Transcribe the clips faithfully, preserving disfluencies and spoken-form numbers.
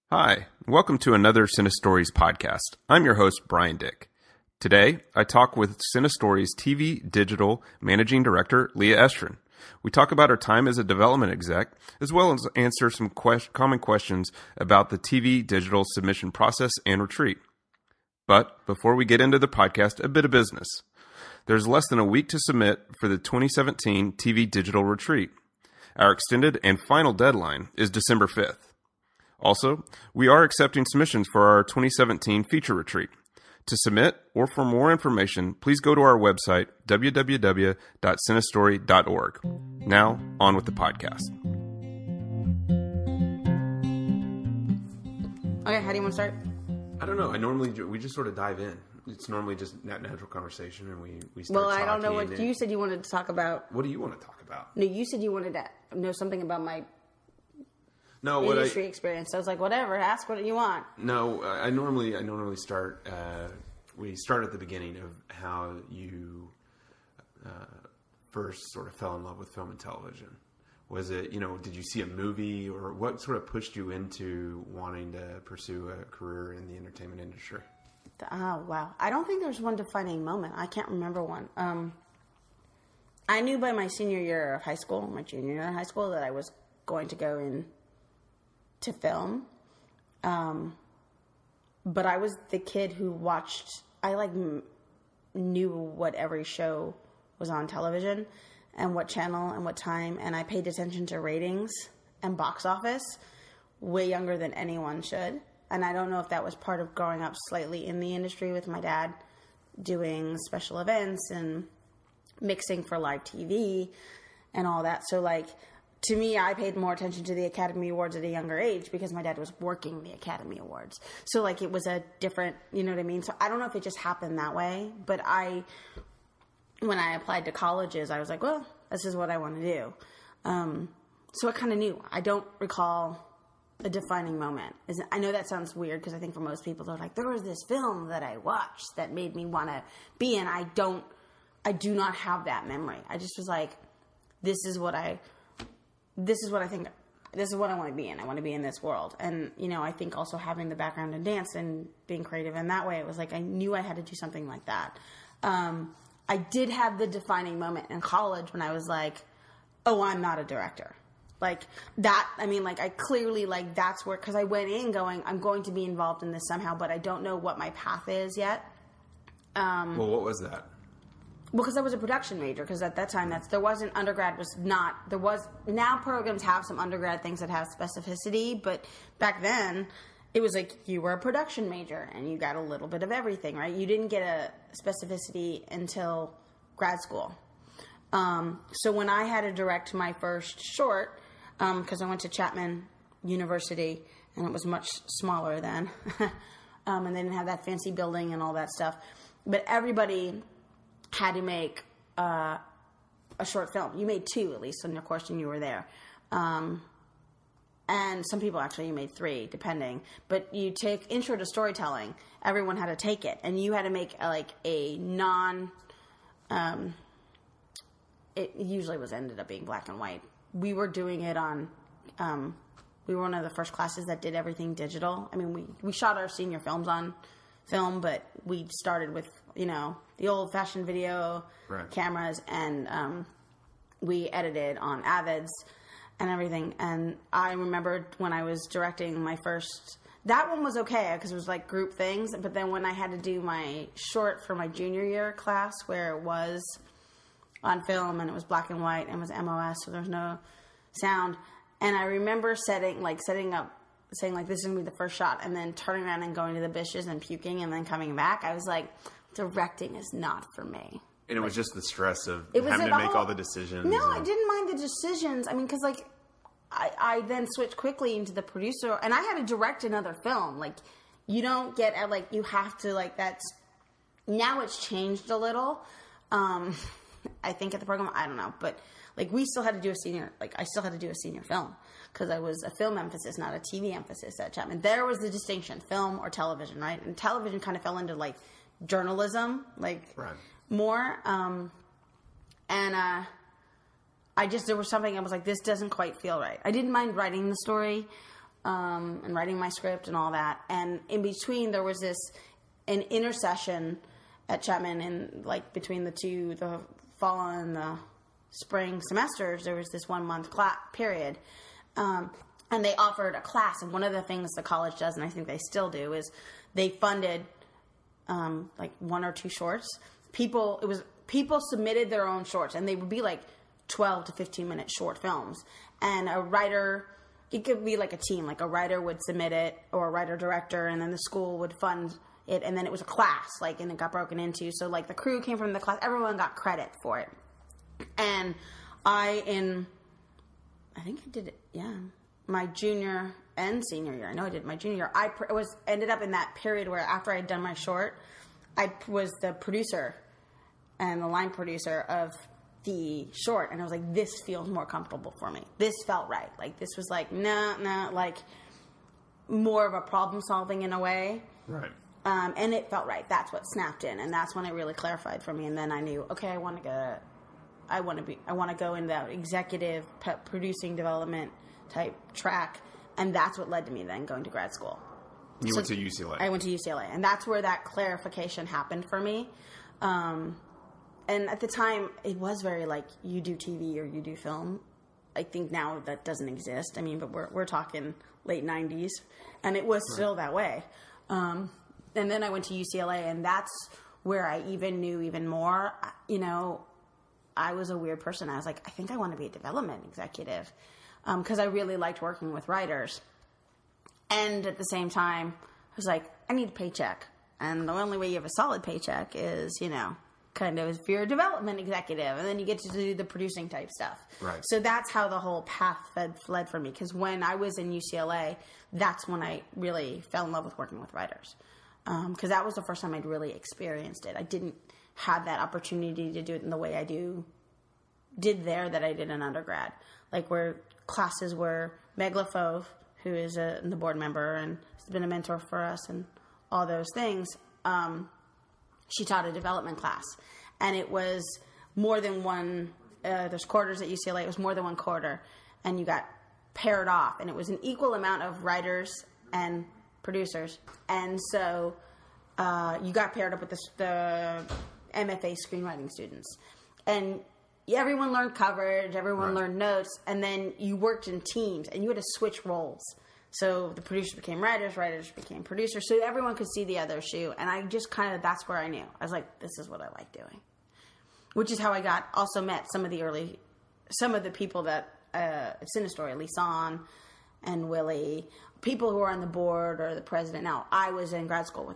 Hi, welcome to another Cinestories podcast. I'm your host, Brian Dick. Today, I talk with Cinestories T V Digital Managing Director, Leah Estrin. We talk about her time as a development exec, as well as answer some que- common questions about the T V digital submission process and retreat. But before we get into the podcast, a bit of business. There's less than a week to submit for the twenty seventeen T V Digital Retreat. Our extended and final deadline is December fifth. Also, we are accepting submissions for our twenty seventeen feature retreat. To submit or for more information, please go to our website, w w w dot cinestory dot org. Now, on with the podcast. Okay, how do you want to start? I don't know. I normally, we just sort of dive in. It's normally just that natural conversation, and we, we start Well, I don't know talking what you said you wanted to talk about. What do you want to talk about? No, you said you wanted to know something about my No, what industry I, experience. I was like, whatever, ask what you want. No, I normally I normally start. Uh, we start at the beginning of how you uh, first sort of fell in love with film and television. Was it, you know, did you see a movie, or what sort of pushed you into wanting to pursue a career in the entertainment industry? Oh, wow. I don't think there's one defining moment. I can't remember one. Um, I knew by my senior year of high school, my junior year of high school, that I was going to go in to film. Um, but I was the kid who watched, I like m- knew what every show was on television and what channel and what time. And I paid attention to ratings and box office way younger than anyone should. And I don't know if that was part of growing up slightly in the industry with my dad doing special events and mixing for live T V and all that. So like, to me, I paid more attention to the Academy Awards at a younger age because my dad was working the Academy Awards. So, like, it was a different, you know what I mean? So, I don't know if it just happened that way. But I, when I applied to colleges, I was like, well, this is what I want to do. Um, so, I kind of knew. I don't recall a defining moment. I know that sounds weird because I think for most people, they're like, there was this film that I watched that made me want to be in. I don't, I do not have that memory. I just was like, this is what I... This is what I think, this is what I want to be in. I want to be in this world. And, you know, I think also having the background in dance and being creative in that way, it was like I knew I had to do something like that. Um, I did have the defining moment in college when I was like, oh, I'm not a director. Like that, I mean, like I clearly, like that's where, because I went in going, I'm going to be involved in this somehow, but I don't know what my path is yet. Um, well, what was that? Well, because I was a production major, because at that time, that's there wasn't, undergrad was not, there was, now programs have some undergrad things that have specificity, but back then, it was like you were a production major, and you got a little bit of everything, right? You didn't get a specificity until grad school. Um, so when I had to direct my first short, because um, I went to Chapman University, and it was much smaller then, um, and they didn't have that fancy building and all that stuff, but everybody had to make uh, a short film. You made two, at least, in your course, and you were there. Um, and some people, actually, you made three, depending. But you take Intro to Storytelling. Everyone had to take it. And you had to make, a, like, a non... Um, it usually was ended up being black and white. We were doing it on... Um, we were one of the first classes that did everything digital. I mean, we, we shot our senior films on film, but we started with, you know, the old-fashioned video right. cameras, and um, we edited on Avids and everything. And I remember when I was directing my first... That one was okay, because it was like group things. But then when I had to do my short for my junior year class, where it was on film, and it was black and white, and it was M O S, so there was no sound. And I remember setting, like, setting up, saying, like, this is going to be the first shot, and then turning around and going to the bushes and puking and then coming back. I was like, directing is not for me. And it was just the stress of it was having to make whole, all the decisions. No, and... I didn't mind the decisions. I mean, because, like, I, I then switched quickly into the producer, and I had to direct another film. Like, you don't get, at, like, you have to, like, that's, now it's changed a little. Um, I think at the program, I don't know, but, like, we still had to do a senior, like, I still had to do a senior film. Because I was a film emphasis, not a T V emphasis at Chapman. There was the distinction, film or television, right? And television kind of fell into, like, journalism, like, right. more. Um, and uh, I just, there was something, I was like, this doesn't quite feel right. I didn't mind writing the story. um, and writing my script and all that. And in between, there was this an intersession at Chapman, and like between the two, the fall and the spring semesters, there was this one month class period, um, and they offered a class. And one of the things the college does, and I think they still do, is they funded um, like one or two shorts. People, it was people submitted their own shorts, and they would be like twelve to fifteen minute short films. And a writer, it could be like a team, like a writer would submit it, or a writer director, and then the school would fund it, and then it was a class, like, and it got broken into. So like the crew came from the class, everyone got credit for it. And I, in, I think I did it, yeah, my junior and senior year. I know I did my junior year. I pr- was ended up in that period where after I had done my short, I was the producer and the line producer of the short, and I was like, this feels more comfortable for me. This felt right. Like, this was like, nah, nah, like, more of a problem solving in a way. Right. Um, and it felt right. That's what snapped in, and that's when it really clarified for me. And then I knew, okay, I want to go, I want to be, I want to go in that executive pe- producing development type track, and that's what led to me then going to grad school. You so went to U C L A. I went to U C L A, and that's where that clarification happened for me. Um, and at the time, it was very like, you do T V or you do film. I think now that doesn't exist. I mean, but we're we're talking late nineties, and it was still that way. Um, and then I went to U C L A, and that's where I even knew even more. You know, I was a weird person. I was like, I think I want to be a development executive, because um, I really liked working with writers. And at the same time, I was like, I need a paycheck. And the only way you have a solid paycheck is, you know, kind of if you're a development executive, and then you get to do the producing type stuff. Right. So that's how the whole path fed, fled for me. Because when I was in U C L A, that's when I really fell in love with working with writers. Because um, that was the first time I'd really experienced it. I didn't have that opportunity to do it in the way I do did there that I did in undergrad. Like where classes were Meg LaFauve, who is a the board member and has been a mentor for us and all those things. Um, she taught a development class, and it was more than one. Uh, there's quarters at U C L A. It was more than one quarter, and you got paired off, and it was an equal amount of writers and producers, and so uh, you got paired up with the, the M F A screenwriting students, and everyone learned coverage, everyone right. learned notes, and then you worked in teams, and you had to switch roles. So the producers became writers, writers became producers, so everyone could see the other shoe. And I just kind of, that's where I knew. I was like, this is what I like doing. Which is how I got, also met some of the early, some of the people that, uh, at Cinestory, Lisanne and Willie, people who are on the board or the president now. I was in grad school with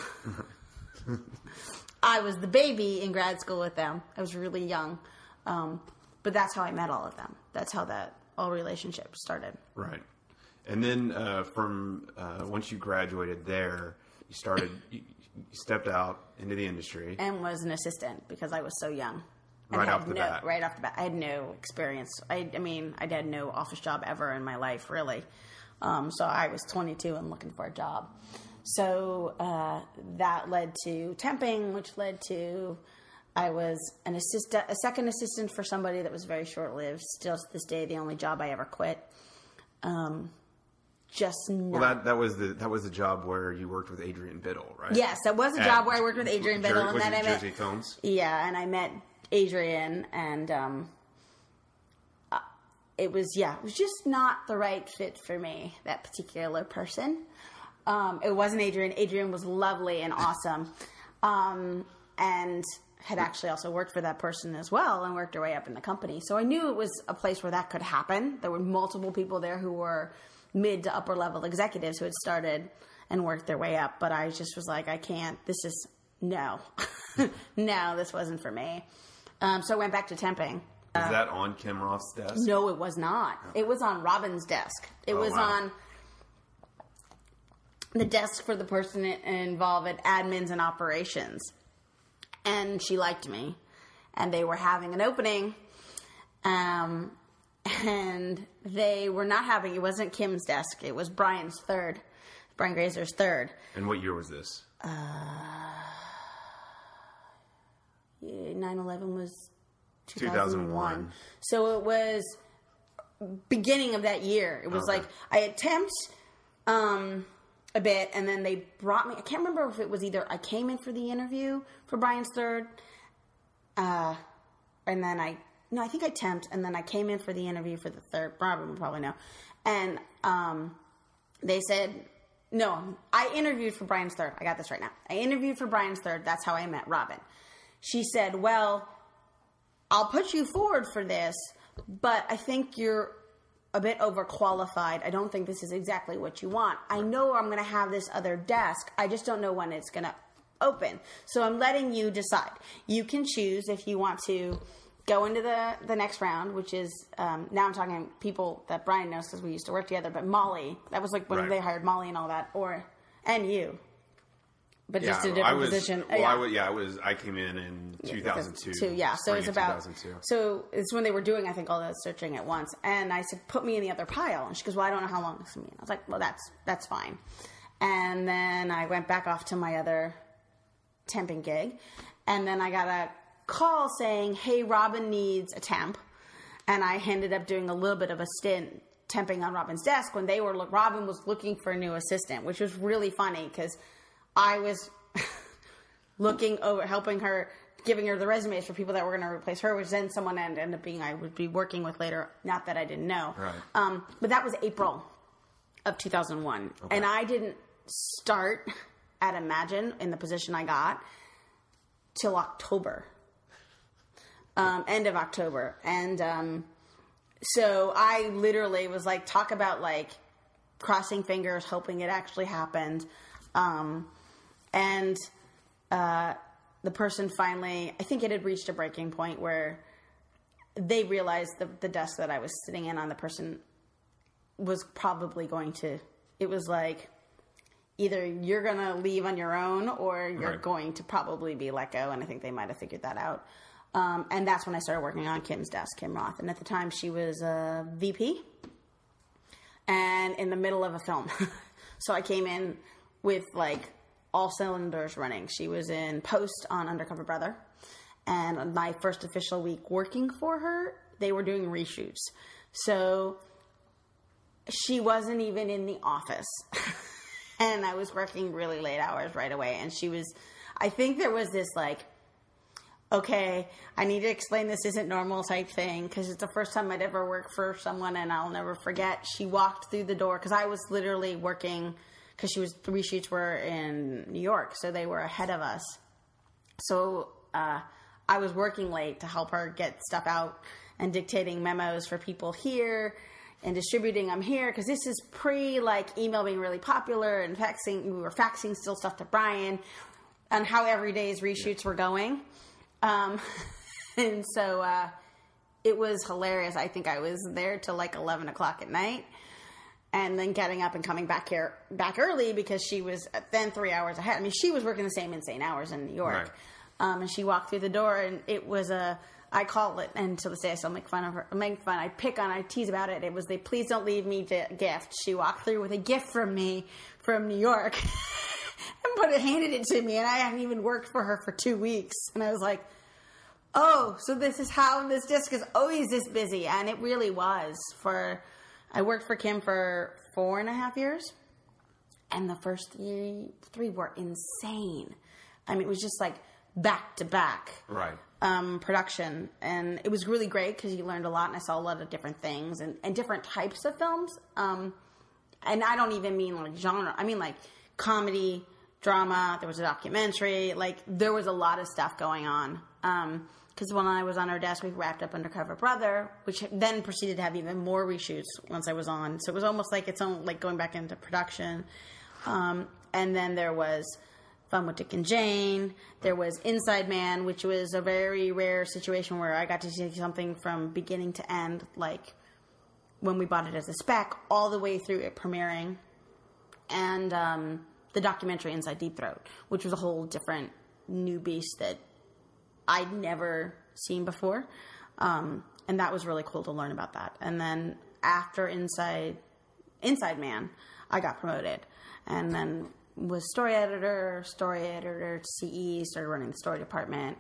them. I was the baby in grad school with them. I was really young. Um, but that's how I met all of them. That's how that all relationship started. Right. And then uh, from uh, once you graduated there, you started, you, you stepped out into the industry. And was an assistant because I was so young. And Right had off the no, bat. Right off the bat. I had no experience. I, I mean, I had no office job ever in my life, really. Um, so I was twenty-two and looking for a job. So uh, that led to temping, which led to... I was an assistant, a second assistant for somebody that was very short-lived. Still to this day, the only job I ever quit. Um, just not. Well, that that was the that was the job where you worked with Adrian Biddle, right? Yes, that was a At job where I worked with Adrian Jer- Biddle, and was then it I met Jersey Films. Yeah, and I met Adrian, and um, uh, it was yeah, it was just not the right fit for me. That particular person. Um, it wasn't Adrian. Adrian was lovely and awesome, um, and. had actually also worked for that person as well and worked her way up in the company. So I knew it was a place where that could happen. There were multiple people there who were mid to upper level executives who had started and worked their way up. But I just was like, I can't, this is, no, no, this wasn't for me. Um, so I went back to temping. Was that on Kim Roth's desk? No, it was not. It was on Robin's desk. It Oh, was wow. on the desk for the person involved at admins and operations. And she liked me, and they were having an opening, um, and they were not having, it wasn't Kim's desk, it was Brian's third, Brian Grazer's third. And what year was this? Uh, nine eleven was two thousand one. two thousand one. So it was beginning of that year. It was Okay. like, I had temped um, a bit, and then they brought me. I can't remember if it was either I came in for the interview for Brian's third, uh, and then I no, I think I temped, and then I came in for the interview for the third. Robin would probably know, and um, they said no. I interviewed for Brian's third. I got this right now. I interviewed for Brian's third. That's how I met Robin. She said, "Well, I'll put you forward for this, but I think you're a bit overqualified. I don't think this is exactly what you want. I know I'm going to have this other desk. I just don't know when it's going to open. So I'm letting you decide. You can choose if you want to go into the, the next round, which is, um, now I'm talking people that Brian knows because we used to work together, but Molly, that was like when Right. they hired Molly and all that, or, and you. But Yeah, just a different I was, position. Well, yeah. I was, yeah, I was. I came in in two thousand two. Two, yeah, so it's about. two thousand two. So it's when they were doing, I think, all that searching at once. And I said, "Put me in the other pile." And she goes, "Well, I don't know how long this will be." I was like, "Well, that's that's fine." And then I went back off to my other temping gig, and then I got a call saying, "Hey, Robin needs a temp," and I ended up doing a little bit of a stint temping on Robin's desk when they were. Robin was looking for a new assistant, which was really funny because I was looking over, helping her, giving her the resumes for people that were going to replace her, which then someone ended up being I would be working with later. Not that I didn't know. Right. Um, but that was April of two thousand one. Okay. And I didn't start at Imagine in the position I got till October. Um, end of October. And um, so I literally was like, talk about like crossing fingers, hoping it actually happened. Um, and uh, the person finally, I think it had reached a breaking point where they realized the, the desk that I was sitting in on, the person was probably going to, it was like, either you're going to leave on your own or you're Right. going to probably be let go. And I think they might have figured that out. Um, and that's when I started working on Kim's desk, Kim Roth. And at the time she was a V P and in the middle of a film. So I came in with like all cylinders running. She was in post on Undercover Brother. And on my first official week working for her, they were doing reshoots. So she wasn't even in the office. And I was working really late hours right away. And she was, I think there was this like, okay, I need to explain this isn't normal type thing because it's the first time I'd ever worked for someone and I'll never forget. She walked through the door because I was literally working because she was, the reshoots were in New York, so they were ahead of us. So uh, I was working late to help her get stuff out and dictating memos for people here and distributing them here because this is pre like email being really popular and faxing. We were faxing still stuff to Brian on how every day's reshoots were going. Um, and so, uh, it was hilarious. I think I was there till like eleven o'clock at night and then getting up and coming back here, back early because she was then three hours ahead. I mean, she was working the same insane hours in New York. Right. Um, and she walked through the door and it was a, I call it, and to this day I still make fun of her, make fun, I pick on, I tease about it. It was the please don't leave me gift. She walked through with a gift from me from New York. And put it, handed it to me, and I hadn't even worked for her for two weeks. And I was like, oh, so this is how this disc is always this busy. And it really was. For I worked for Kim for four and a half years. And the first three, three were insane. I mean, it was just like back to back. Right. Um, production. And it was really great because you learned a lot, and I saw a lot of different things and, and different types of films. Um, and I don't even mean like genre. I mean like comedy, drama, there was a documentary, like there was a lot of stuff going on. Um, cause when I was on our desk, we wrapped up Undercover Brother, which then proceeded to have even more reshoots once I was on. So it was almost like its own, like going back into production. Um, and then there was Fun with Dick and Jane. There was Inside Man, which was a very rare situation where I got to see something from beginning to end, like when we bought it as a spec, all the way through it premiering. And, um, the documentary Inside Deep Throat, which was a whole different new beast that I'd never seen before. Um, and that was really cool to learn about that. And then after Inside, Inside Man, I got promoted and then was story editor, story editor, C E, started running the story department.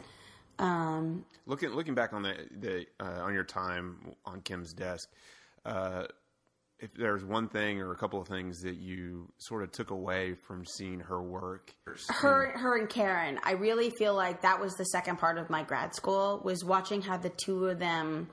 Um, looking, looking back on the, the, uh, on your time on Kim's desk, uh, if there's one thing or a couple of things that you sort of took away from seeing her work. Her, her and Karen, I really feel like that was the second part of my grad school, was watching how the two of them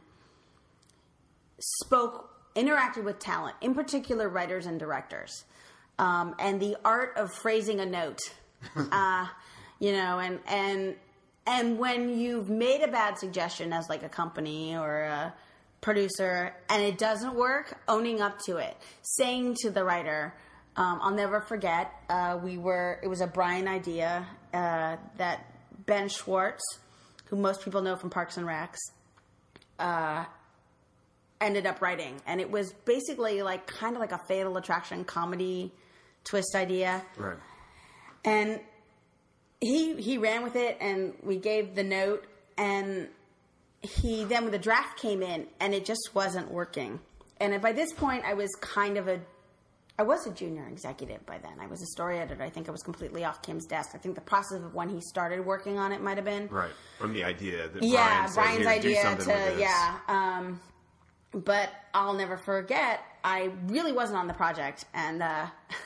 spoke, interacted with talent, in particular writers and directors, um, and the art of phrasing a note, uh, you know, and, and, and when you've made a bad suggestion as like a company or a producer and it doesn't work, owning up to it, saying to the writer, um, I'll never forget, uh, we were, it was a Brian idea, uh, that Ben Schwartz, who most people know from Parks and Recs, uh, ended up writing. And it was basically like kind of like a Fatal Attraction comedy twist idea. Right. And he, he ran with it and we gave the note, and he then when the draft came in and it just wasn't working. And by this point I was kind of a, I was a junior executive by then. I was a story editor. I think I was completely off Kim's desk. I think the process of when he started working on it might have been. Right. From the idea that yeah, Brian Brian's said, idea do to, yeah. Um, but I'll never forget, I really wasn't on the project. And uh,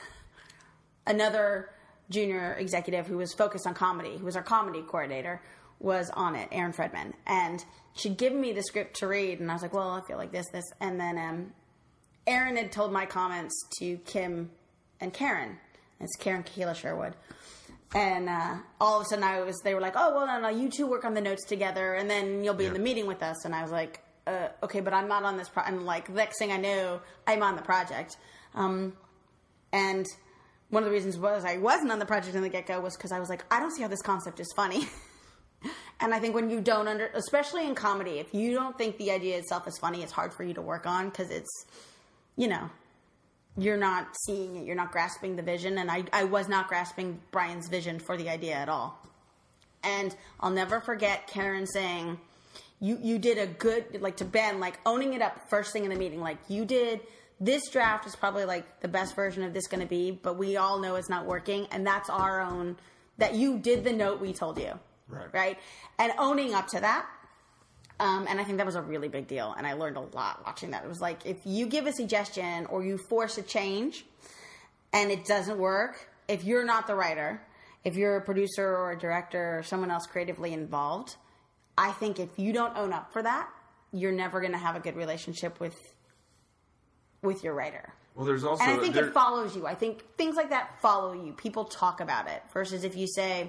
another junior executive who was focused on comedy, who was our comedy coordinator, was on it, Erin Fredman. And she'd given me the script to read, and I was like, well, I feel like this, this. And then um, Erin had told my comments to Kim and Karen. It's Karen Kahila Sherwood. And uh, all of a sudden I was, they were like, oh, well, no, no, you two work on the notes together, and then you'll be yeah. in the meeting with us. And I was like, uh, okay, but I'm not on this project. And like, the next thing I knew, I'm on the project. Um, and one of the reasons was I wasn't on the project in the get-go was because I was like, I don't see how this concept is funny. And I think when you don't under, especially in comedy, if you don't think the idea itself is funny, it's hard for you to work on because it's, you know, you're not seeing it, you're not grasping the vision. And I, I was not grasping Brian's vision for the idea at all. And I'll never forget Karen saying, you, you did a good, like to Ben, like owning it up first thing in the meeting. Like you did, this draft is probably like the best version of this going to be, but we all know it's not working. And that's our own, that you did the note we told you. Right. Right. And owning up to that. Um, and I think that was a really big deal. And I learned a lot watching that. It was like, if you give a suggestion or you force a change and it doesn't work, if you're not the writer, if you're a producer or a director or someone else creatively involved, I think if you don't own up for that, you're never going to have a good relationship with, with your writer. Well, there's also, and I think there, it follows you. I think things like that follow you. People talk about it versus if you say,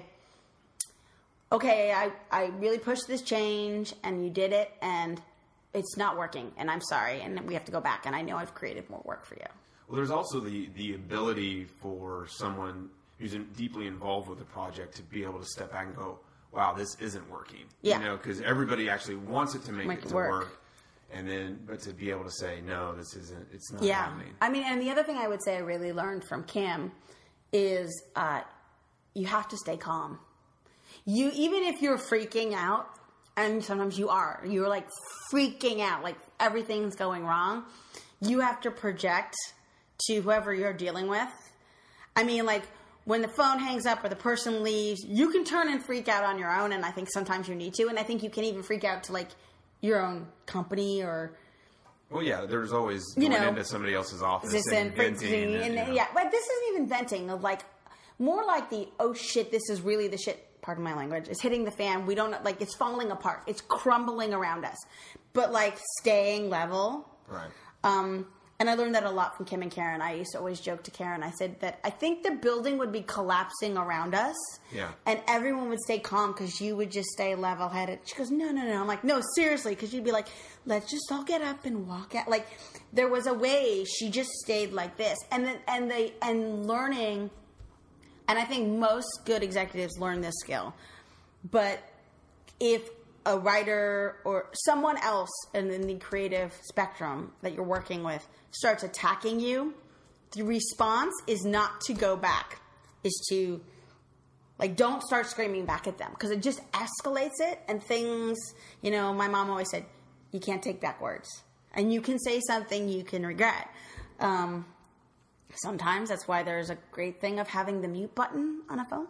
okay, I, I really pushed this change and you did it and it's not working and I'm sorry and we have to go back and I know I've created more work for you. Well, there's also the, the ability for someone who's in, deeply involved with the project to be able to step back and go, wow, this isn't working. Yeah. You know, because everybody actually wants it to make, make it it to work. work. And then, but to be able to say, no, this isn't, it's not yeah. happening. I mean, and the other thing I would say I really learned from Kim is uh, you have to stay calm. You, even if you're freaking out, and sometimes you are, you're like freaking out, like everything's going wrong, you have to project to whoever you're dealing with. I mean, like when the phone hangs up or the person leaves, you can turn and freak out on your own, and I think sometimes you need to, and I think you can even freak out to like your own company or... Well, yeah, there's always you going know, into somebody else's office and, and venting. And, and, and, you know. Yeah, but this isn't even venting, of like, more like the, oh shit, this is really the shit, pardon my language, it's hitting the fan. We don't, like, it's falling apart. It's crumbling around us. But, like, staying level. Right. Um, and I learned that a lot from Kim and Karen. I used to always joke to Karen. I said that I think the building would be collapsing around us. Yeah. And everyone would stay calm because you would just stay level-headed. She goes, no, no, no. I'm like, no, seriously. Because you'd be like, let's just all get up and walk out. Like, there was a way she just stayed like this. And then, and they, and learning... And I think most good executives learn this skill. But if a writer or someone else in the creative spectrum that you're working with starts attacking you, the response is not to go back, is to, like, don't start screaming back at them. Because it just escalates it and things, you know, my mom always said, you can't take back words. And you can say something you can regret. Um... Sometimes that's why there's a great thing of having the mute button on a phone.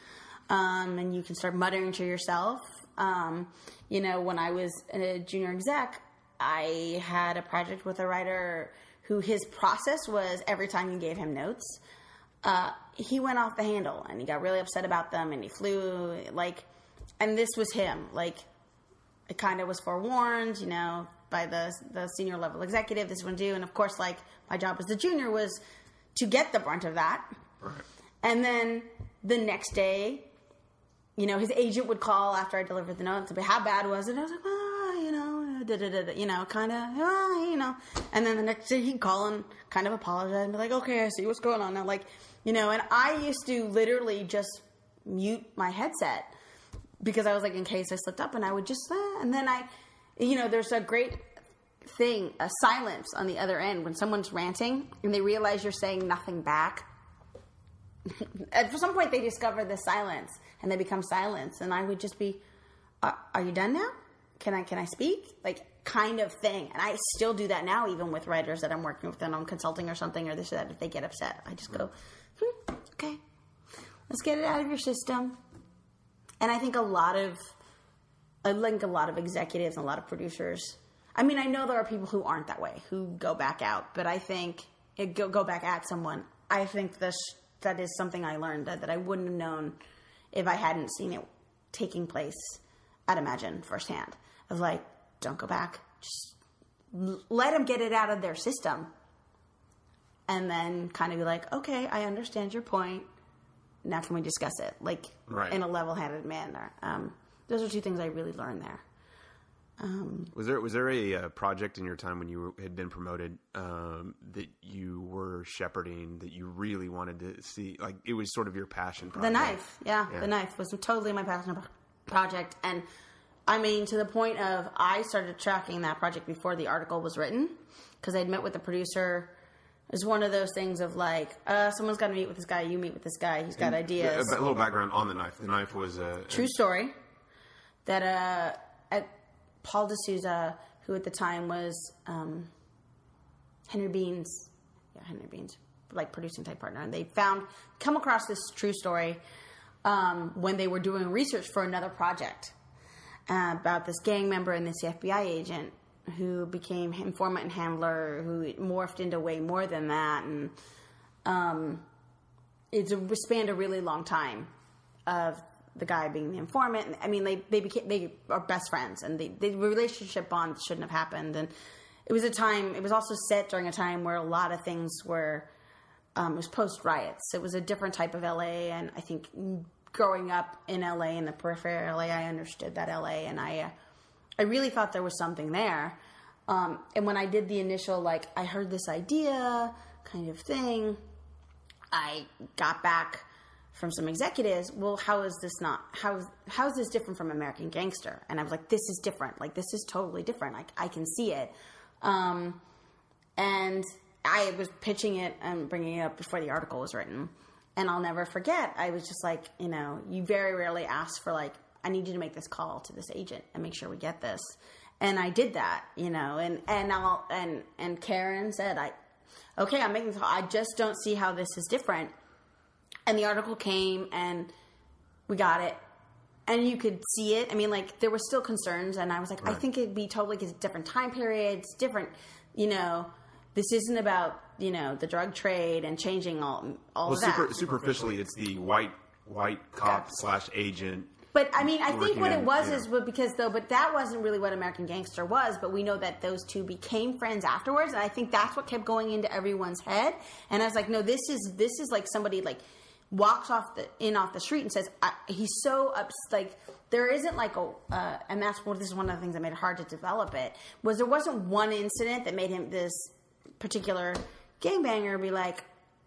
Um, and you can start muttering to yourself. Um, you know, when I was a junior exec, I had a project with a writer who his process was every time you gave him notes, uh, he went off the handle and he got really upset about them and he flew like, and this was him. Like, it kind of was forewarned, you know, by the the senior level executive, this one do. And of course, like, my job as the junior was to get the brunt of that. Right. And then the next day, you know, his agent would call after I delivered the note and say, how bad was it? I was like, oh, you know, da, da, da, da, you know, kind of, oh, you know. And then the next day he'd call and kind of apologize and be like, okay, I see what's going on now. Like, you know, and I used to literally just mute my headset because I was like, in case I slipped up, and I would just, uh, and then I, you know, there's a great thing, a silence on the other end when someone's ranting and they realize you're saying nothing back. At some point they discover the silence and they become silence, and I would just be, are, are you done now? Can I, can I speak? Like, kind of thing. And I still do that now, even with writers that I'm working with and I'm consulting or something or this or that. If they get upset, I just go, hmm, okay, let's get it out of your system. And I think a lot of, I think a lot of executives and a lot of producers, I mean, I know there are people who aren't that way, who go back out, but I think, it go, go back at someone. I think this, that is something I learned that, that I wouldn't have known if I hadn't seen it taking place at Imagine firsthand. I was like, don't go back. Just let them get it out of their system. And then kind of be like, okay, I understand your point. Now can we discuss it? Like, right. In a level-headed manner. Um, those are two things I really learned there. Um, was there was there a uh, project in your time when you were, had been promoted um, that you were shepherding that you really wanted to see? Like, it was sort of your passion project. The knife, yeah, yeah. The knife was totally my passion project. And, I mean, to the point of I started tracking that project before the article was written because I'd met with the producer. It was one of those things of like, uh, someone's got to meet with this guy. You meet with this guy. He's got and ideas. A, a little background on the knife. The knife was a... True story. That uh, at Paul D'Souza, who at the time was um, Henry Bean's, yeah, Henry Bean's, like, producing type partner. And they found, come across this true story um, when they were doing research for another project uh, about this gang member and this F B I agent who became informant and handler, who morphed into way more than that. And um, it's a, spanned a really long time of the guy being the informant. I mean, they they became they are best friends, and they, the relationship bond shouldn't have happened. And it was a time. It was also set during a time where a lot of things were. Um, it was post riots. It was a different type of L A, and I think growing up in L A in the periphery of L A, I understood that L A, and I uh, I really thought there was something there. Um, and when I did the initial, like, I heard this idea kind of thing, I got back from some executives, well, how is this not, how is, how is this different from American Gangster? And I was like, this is different. Like, this is totally different. Like, I can see it. Um, and I was pitching it and bringing it up before the article was written. And I'll never forget, I was just like, you know, you very rarely ask for, like, I need you to make this call to this agent and make sure we get this. And I did that, you know, and, and I'll, and, and Karen said, I, okay, I'm making this call. I just don't see how this is different. And the article came and we got it and you could see it. I mean, like, there were still concerns, and I was like, right. I think it'd be totally, because different time periods, different, you know, this isn't about, you know, the drug trade and changing all, all well, of that. Super, superficially, it's the white, white cop yeah. slash agent. But, I mean, I think what in, it was yeah. is because, though, but that wasn't really what American Gangster was, but we know that those two became friends afterwards, and I think that's what kept going into everyone's head. And I was like, no, this is, this is like somebody, like, walks off the, in off the street and says, I, he's so, ups, like, there isn't like a, uh, and that's what, this is one of the things that made it hard to develop it, was there wasn't one incident that made him, this particular gangbanger, be like,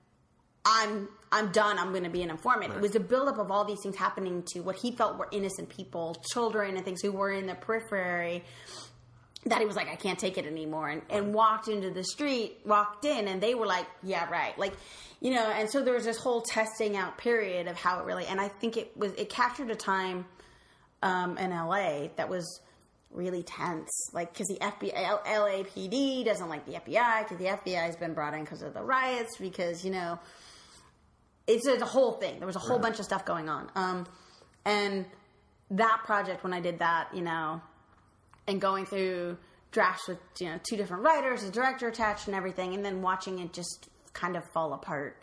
I'm I'm done, I'm going to be an informant. Right. It was a buildup of all these things happening to what he felt were innocent people, children and things who were in the periphery, that he was like, I can't take it anymore. And, right. and walked into the street, walked in, and they were like, yeah, right. Like, you know, and so there was this whole testing out period of how it really, and I think it was, it captured a time um, in L A that was really tense. Like, because the F B I, L A P D doesn't like the F B I, because the F B I has been brought in because of the riots, because, you know, it's a, a whole thing. There was a whole right. bunch of stuff going on. Um, and that project, when I did that, you know, and going through drafts with, you know, two different writers, a director attached and everything, and then watching it just kind of fall apart.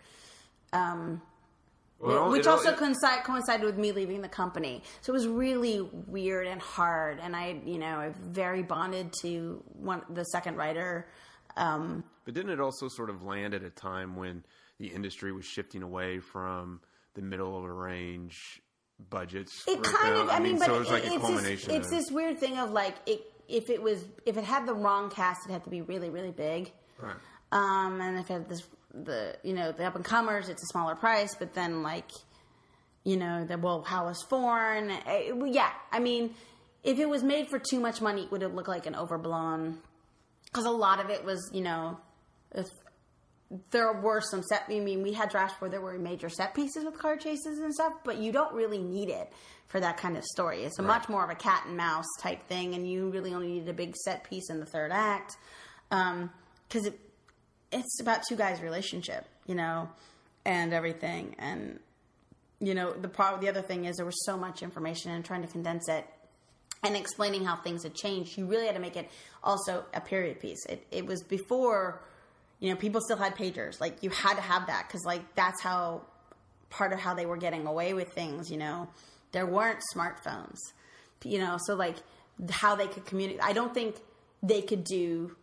Um, well, which also it, coincide, coincided with me leaving the company. So it was really weird and hard. And I, you know, I very bonded to one, the second writer. Um, but didn't it also sort of land at a time when the industry was shifting away from the middle of a range budgets? It kind of, I, I mean, mean, but so it was like it, a it's, culmination this, it's of, this weird thing of like, it, if it was, if it had the wrong cast, it had to be really, really big. Right. Um, and if it had this, the, you know, the up and comers, it's a smaller price, but then like, you know, the, well, how was foreign? It, yeah. I mean, if it was made for too much money, would it look like an overblown? Because a lot of it was, you know, if, there were some set, I mean, we had drafts where there were major set pieces with car chases and stuff, but you don't really need it for that kind of story. It's a right. much more of a cat and mouse type thing, and you really only need a big set piece in the third act. Um, cause it, it's about two guys' relationship, you know, and everything. And, you know, the problem, the other thing is there was so much information and trying to condense it and explaining how things had changed. You really had to make it also a period piece. It, it was before, you know, people still had pagers. Like, you had to have that because, like, that's how, part of how they were getting away with things, you know. There weren't smartphones, you know, so, like, how they could communicate. I don't think they could do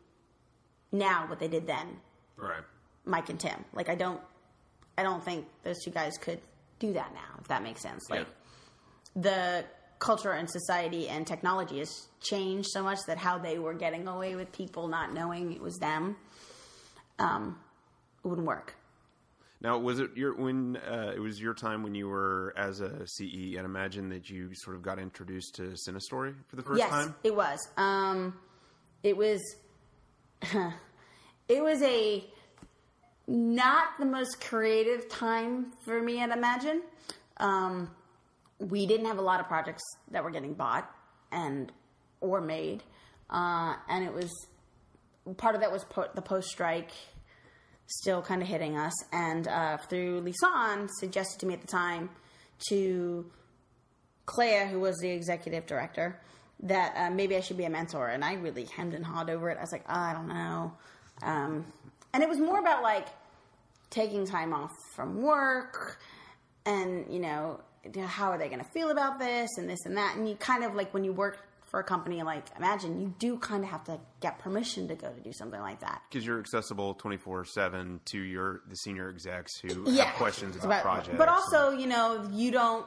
now what they did then. Right. Mike and Tim. Like, I don't, I don't think those two guys could do that now, if that makes sense. Like, yeah. the culture and society and technology has changed so much that how they were getting away with people not knowing it was them, um, it wouldn't work. Now, was it your when uh, it was your time when you were as a C E, and imagine that you sort of got introduced to Cinestory for the first yes, time? Yes, it was. Um, it was. It was a not the most creative time for me at Imagine. Um, we didn't have a lot of projects that were getting bought and or made, uh, and it was part of that was po- the post-strike still kind of hitting us, and uh, through Lisan suggested to me at the time to Clea, who was the executive director, that uh, maybe I should be a mentor, and I really hemmed and hawed over it. I was like, oh, I don't know. Um, and it was more about, like, taking time off from work and, you know, how are they going to feel about this and this and that. And you kind of, like, when you work for a company like Imagine, you do kind of have to get permission to go to do something like that. Because you're accessible twenty-four seven to your the senior execs who yeah. have questions about, about projects. But also, you know, you don't...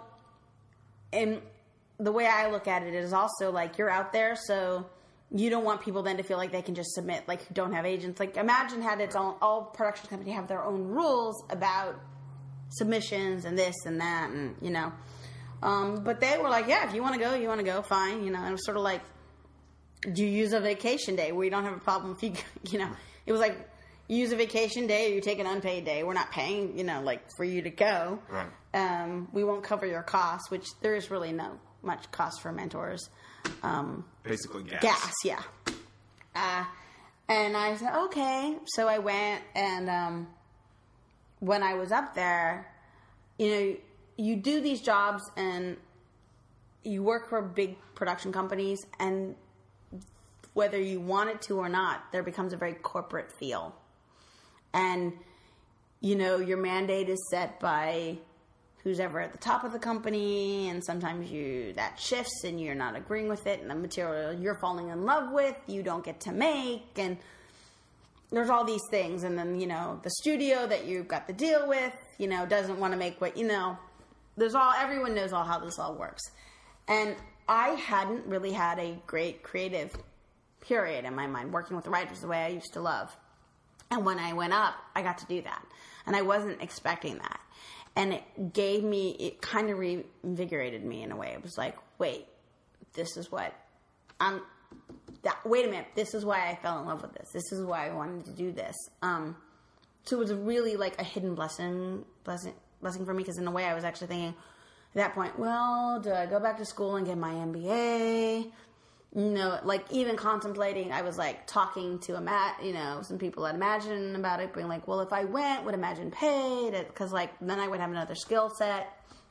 And the way I look at it is also, like, you're out there, so... You don't want people then to feel like they can just submit, like, who don't have agents. Like, Imagine had its own, all production companies have their own rules about submissions and this and that, and, you know. Um, but they were like, yeah, if you want to go, you want to go, fine, you know. And it was sort of like, do you use a vacation day where you don't have a problem if you, you know. It was like, you use a vacation day or you take an unpaid day. We're not paying, you know, like, for you to go. Right. Um, we won't cover your costs, which there is really no much cost for mentors. Um, Basically gas. Gas, yeah. Uh, and I said, okay. So I went, and um, when I was up there, you know, you do these jobs and you work for big production companies, and whether you want it to or not, there becomes a very corporate feel. And, you know, your mandate is set by who's ever at the top of the company, and sometimes you that shifts and you're not agreeing with it, and the material you're falling in love with you don't get to make, and there's all these things. And then, you know, the studio that you've got the deal with, you know, doesn't want to make what, you know, there's all, everyone knows all how this all works. And I hadn't really had a great creative period in my mind, working with the writers the way I used to love. And when I went up, I got to do that. And I wasn't expecting that. And it gave me, it kind of reinvigorated me in a way. It was like, wait, this is what I'm, that, wait a minute, this is why I fell in love with this. This is why I wanted to do this. Um, so it was really like a hidden blessing, blessing, blessing for me, because in a way I was actually thinking at that point, well, do I go back to school and get my M B A? You know, like even contemplating, I was like talking to Ima- you know, some people at Imagine about it, being like, well, if I went, would Imagine pay? Because like then I would have another skill set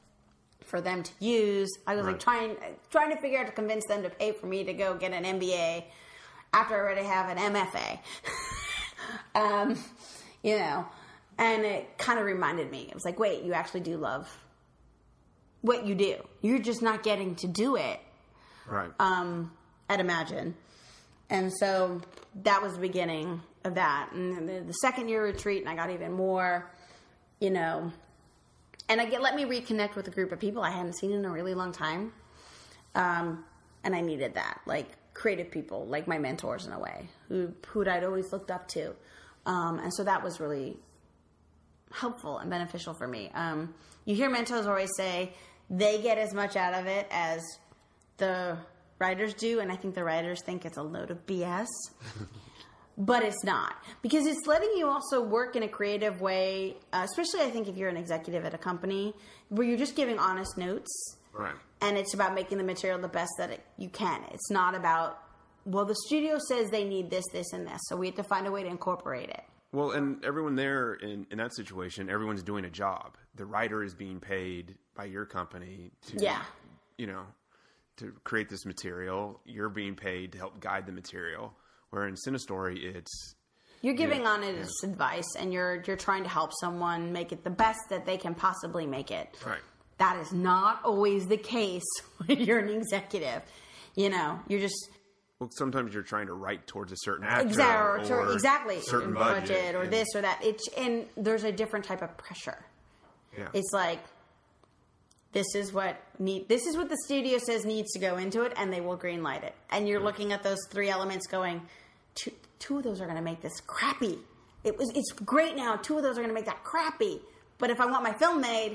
for them to use. I was right. like trying trying to figure out to convince them to pay for me to go get an M B A after I already have an M F A. um, you know, and it kind of reminded me. It was like, wait, you actually do love what you do. You're just not getting to do it. Right. Um, at Imagine. And so that was the beginning of that. And the, the second year retreat, and I got even more, you know, and I get, let me reconnect with a group of people I hadn't seen in a really long time. Um, and I needed that, like creative people, like my mentors in a way, who, who I'd always looked up to. Um, and so that was really helpful and beneficial for me. Um, you hear mentors always say they get as much out of it as the writers do, and I think the writers think it's a load of B S. But it's not, because it's letting you also work in a creative way, uh, especially I think if you're an executive at a company, where you're just giving honest notes. Right. And it's about making the material the best that it, you can. It's not about, well, the studio says they need this, this, and this, so we have to find a way to incorporate it. Well, and everyone there in, in that situation, everyone's doing a job. The writer is being paid by your company to, yeah. you know, to create this material. You're being paid to help guide the material. Where in Cinestory, it's... You're giving yeah, honest yeah. advice, and you're you're trying to help someone make it the best that they can possibly make it. Right. That is not always the case when you're an executive. You know, you're just... Well, sometimes you're trying to write towards a certain actor exactly, or exactly. certain budget, budget or and, this or that. It's, and there's a different type of pressure. Yeah. It's like... This is what need. This is what the studio says needs to go into it, and they will greenlight it. And you're looking at those three elements, going, two, two of those are going to make this crappy. It was. It's great now. Two of those are going to make that crappy. But if I want my film made,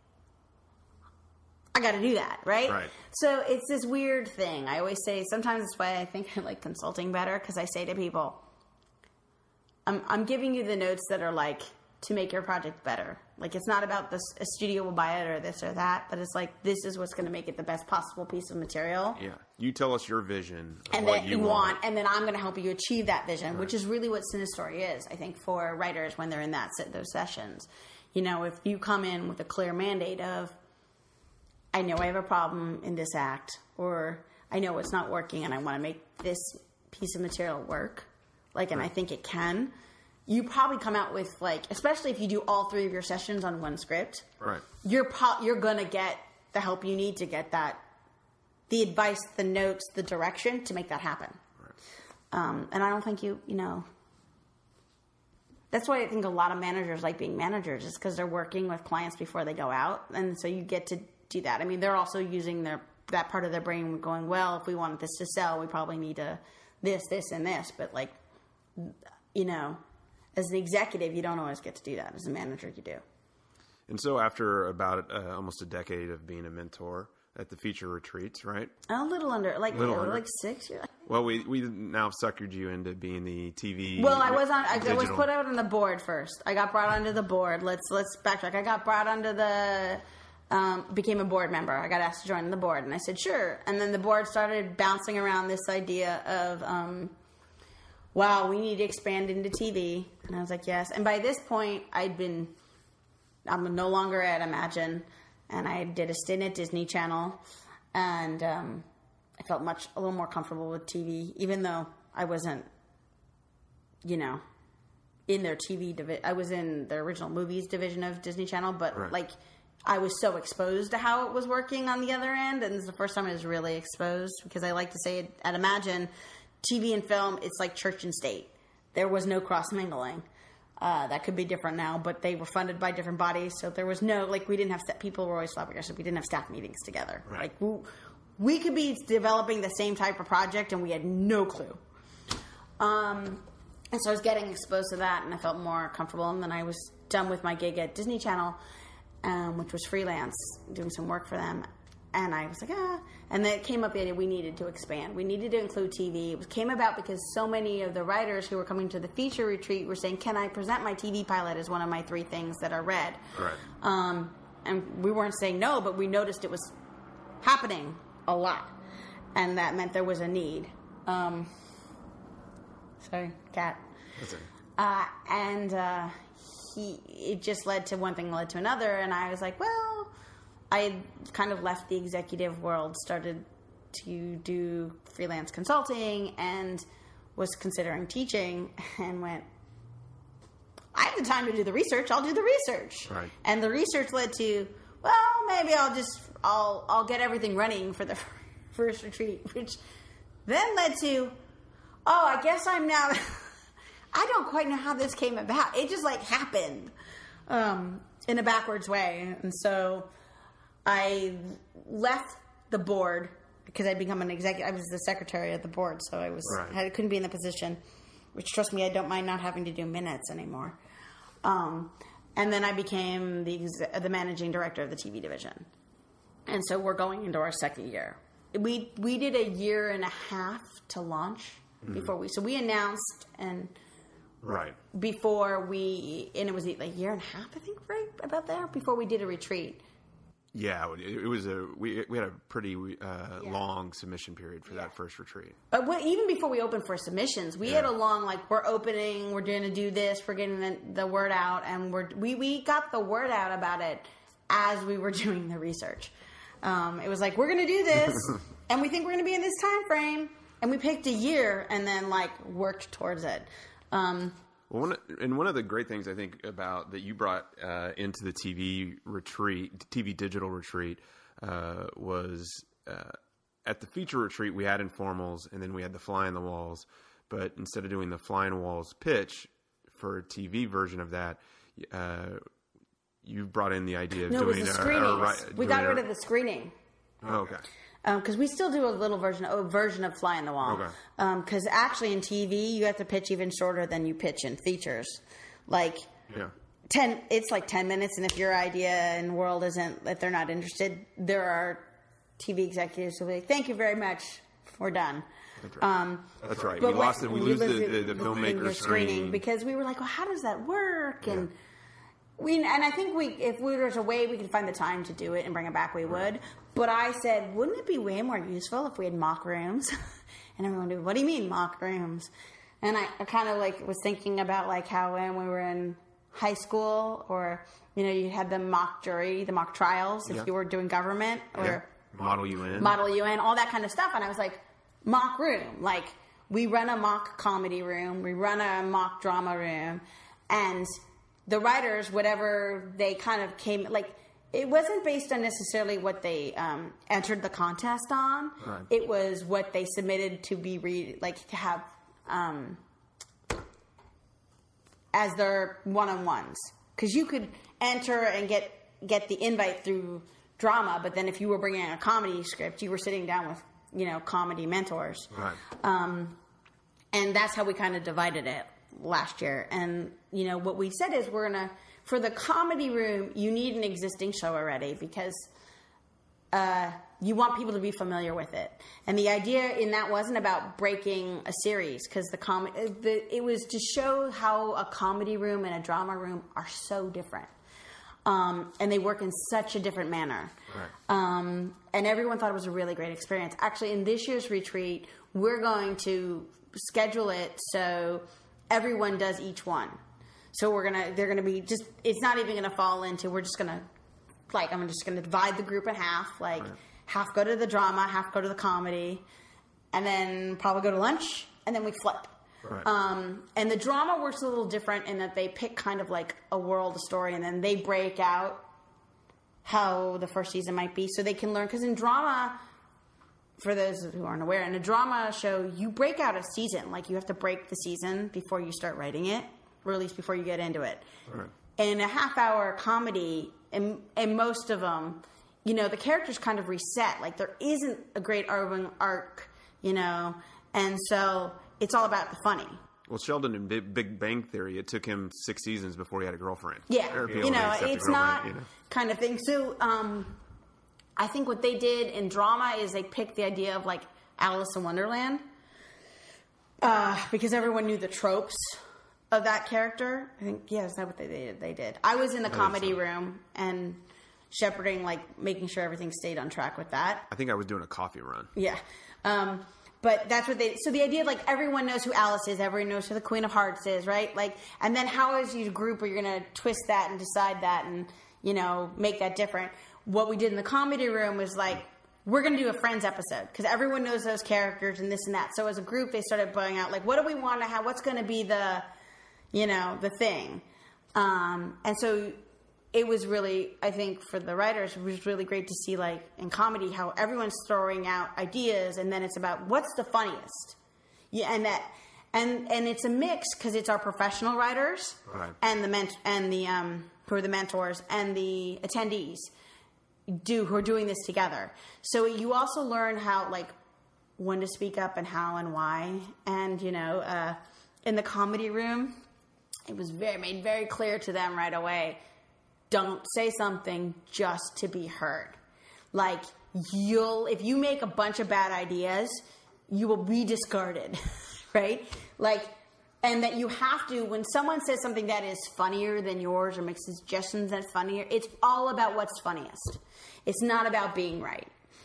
I got to do that, right? Right. So it's this weird thing. I always say. Sometimes that's why I think I like consulting better, because I say to people, "I'm I'm giving you the notes that are like to make your project better." Like, it's not about this, a studio will buy it or this or that, but it's like, this is what's going to make it the best possible piece of material. Yeah. You tell us your vision of and what that you you want. want, and then I'm going to help you achieve that vision, Right. which is really what Cinestory is, I think, for writers when they're in that those sessions. You know, if you come in with a clear mandate of, I know I have a problem in this act, or I know it's not working and I want to make this piece of material work, like, and right. I think it can, you probably come out with, like, especially if you do all three of your sessions on one script, right? You're po- you're gonna get the help you need to get that, the advice, the notes, the direction to make that happen. Right. Um, and I don't think you, you know, that's why I think a lot of managers like being managers, is because they're working with clients before they go out, and so you get to do that. I mean, they're also using their that part of their brain, going, well, if we wanted this to sell, we probably need to this, this, and this. But, like, you know, as an executive, you don't always get to do that. As a manager, you do. And so after about uh, almost a decade of being a mentor at the feature retreats, right? A little under, like, little uh, under. like six years. Well, we we now suckered you into being the T V. Well, I was on. I, I was digital. put out on the board first. I got brought onto the board. Let's let's backtrack. I got brought onto the. Um, became a board member. I got asked to join the board, and I said sure. And then the board started bouncing around this idea of, um, wow, we need to expand into T V. And I was like, yes. And by this point, I'd been. I'm no longer at Imagine, and I did a stint at Disney Channel, and um, I felt much a little more comfortable with T V, even though I wasn't, you know, in their T V division. I was in the original movies division of Disney Channel, but right. like I was so exposed to how it was working on the other end, and this is the first time I was really exposed, because I like to say at Imagine, T V and film, it's like church and state. There was no cross mingling. Uh, that could be different now, but they were funded by different bodies, so there was no, like, we didn't have, st- people were always flabbergasted, we didn't have staff meetings together. Right. Like, we, we could be developing the same type of project, and we had no clue. Um, and so I was getting exposed to that, and I felt more comfortable, and then I was done with my gig at Disney Channel, um, which was freelance, doing some work for them, and I was like, ah, and then it came up the idea we needed to expand. We needed to include T V. It came about because so many of the writers who were coming to the feature retreat were saying, can I present my T V pilot as one of my three things that are read? Right. Um, and we weren't saying no, but we noticed it was happening a lot, and that meant there was a need. Um, sorry, cat. That's it. Uh, and uh, he, it just led to one thing led to another, and I was like, well, I had kind of left the executive world, started to do freelance consulting, and was considering teaching and went, I have the time to do the research. I'll do the research. Right. And the research led to, well, maybe I'll just, I'll, I'll get everything running for the first retreat, which then led to, oh, I guess I'm now, I don't quite know how this came about. It just like happened um, in a backwards way. And so I left the board because I'd become an executive. I was the secretary of the board, so I was right. I couldn't be in the position, which, trust me, I don't mind not having to do minutes anymore. Um, and then I became the ex- the managing director of the T V division. And so we're going into our second year. We we did a year and a half to launch mm-hmm. before we... So we announced and... Right. Before we... And it was like a year and a half, I think, right? About there? Before we did a retreat. Yeah, it, it was a... We we had a pretty uh, yeah. long submission period for yeah. that first retreat. But what, even before we opened for submissions, we yeah. had a long, like, we're opening, we're going to do this, we're getting the, the word out, and we're, we, we got the word out about it as we were doing the research. Um, it was like, we're going to do this, and we think we're going to be in this time frame, and we picked a year and then, like, worked towards it. Um, well, one, and one of the great things I think about that you brought uh, into the T V retreat, T V digital retreat, uh, was uh, at the feature retreat we had informals, and then we had the fly on the walls. But instead of doing the fly on the walls pitch for a T V version of that, uh, you brought in the idea of no, doing it was the a, screenings. a, a, we got rid of the screening. Oh, okay. Because um, we still do a little version, a version of fly on the wall. Because okay. um, actually in T V, you have to pitch even shorter than you pitch in features. Like yeah. ten, it's like ten minutes, and if your idea in the world isn't, if they're not interested, there are T V executives who will be like, "Thank you very much, we're done." That's right. Um, That's right. We lost it. We, we lose the, the, the, the filmmaker screening. screening because we were like, "Well, how does that work?" Yeah. And we and I think we, if we, there's a way we could find the time to do it and bring it back, we right. would. But I said, wouldn't it be way more useful if we had mock rooms? And everyone would, what do you mean mock rooms? And I, I kind of like was thinking about like how when we were in high school, or you know, you had the mock jury, the mock trials, if yeah. you were doing government or yeah. Model U N, Model U N, all that kind of stuff. And I was like, mock room, like we run a mock comedy room, we run a mock drama room, and the writers, whatever they kind of came, like, it wasn't based on necessarily what they um, entered the contest on. Right. It was what they submitted to be, read, like, to have um, as their one-on-ones. Because you could enter and get, get the invite through drama, but then if you were bringing a comedy script, you were sitting down with, you know, comedy mentors. Right. Um, and that's how we kind of divided it last year. And, you know, what we said is we're going to, for the comedy room, you need an existing show already because uh, you want people to be familiar with it. And the idea in that wasn't about breaking a series because the com- the, it was to show how a comedy room and a drama room are so different. Um, and they work in such a different manner. Right. Um, and everyone thought it was a really great experience. Actually, in this year's retreat, we're going to schedule it so everyone does each one. So we're gonna, they're gonna be just, it's not even gonna fall into, we're just gonna, like, I'm just gonna divide the group in half, like, right. half go to the drama, half go to the comedy, and then probably go to lunch, and then we flip. Right. Um, and the drama works a little different in that they pick kind of like a world, a story, and then they break out how the first season might be so they can learn. Because in drama, for those who aren't aware, in a drama show, you break out a season. Like, you have to break the season before you start writing it, or at least before you get into it. Right. In a half-hour comedy, and, and most of them, you know, the characters kind of reset. Like, there isn't a great urban arc, you know, and so it's all about the funny. Well, Sheldon in Big, Big Bang Theory, it took him six seasons before he had a girlfriend. Yeah, you know, it's not you know. kind of thing. So, um, I think what they did in drama is they picked the idea of, like, Alice in Wonderland, uh, because everyone knew the tropes of that character. I think, yeah, is that what they did? They did. I was in the I comedy so. room and shepherding, like, making sure everything stayed on track with that. I think I was doing a coffee run. Yeah. Um, but that's what they, so the idea of, like, everyone knows who Alice is, everyone knows who the Queen of Hearts is, right? Like, and then how is your group are you going to twist that and decide that and, you know, make that different? What we did in the comedy room was, like, we're going to do a Friends episode because everyone knows those characters and this and that. So as a group, they started putting out like, what do we want to have? What's going to be the, you know, the thing? Um, and so it was really, I think for the writers, it was really great to see like in comedy how everyone's throwing out ideas and then it's about what's the funniest. Yeah, and that, and and it's a mix because it's our professional writers right. and the ment- and the um who are the mentors and the attendees do who are doing this together. So you also learn how like when to speak up and how and why. And you know, uh, in the comedy room, it was very made very clear to them right away. Don't say something just to be heard. Like you'll if you make a bunch of bad ideas, you will be discarded, right? Like, and that you have to, when someone says something that is funnier than yours or makes suggestions that's funnier, it's all about what's funniest. It's not about being right.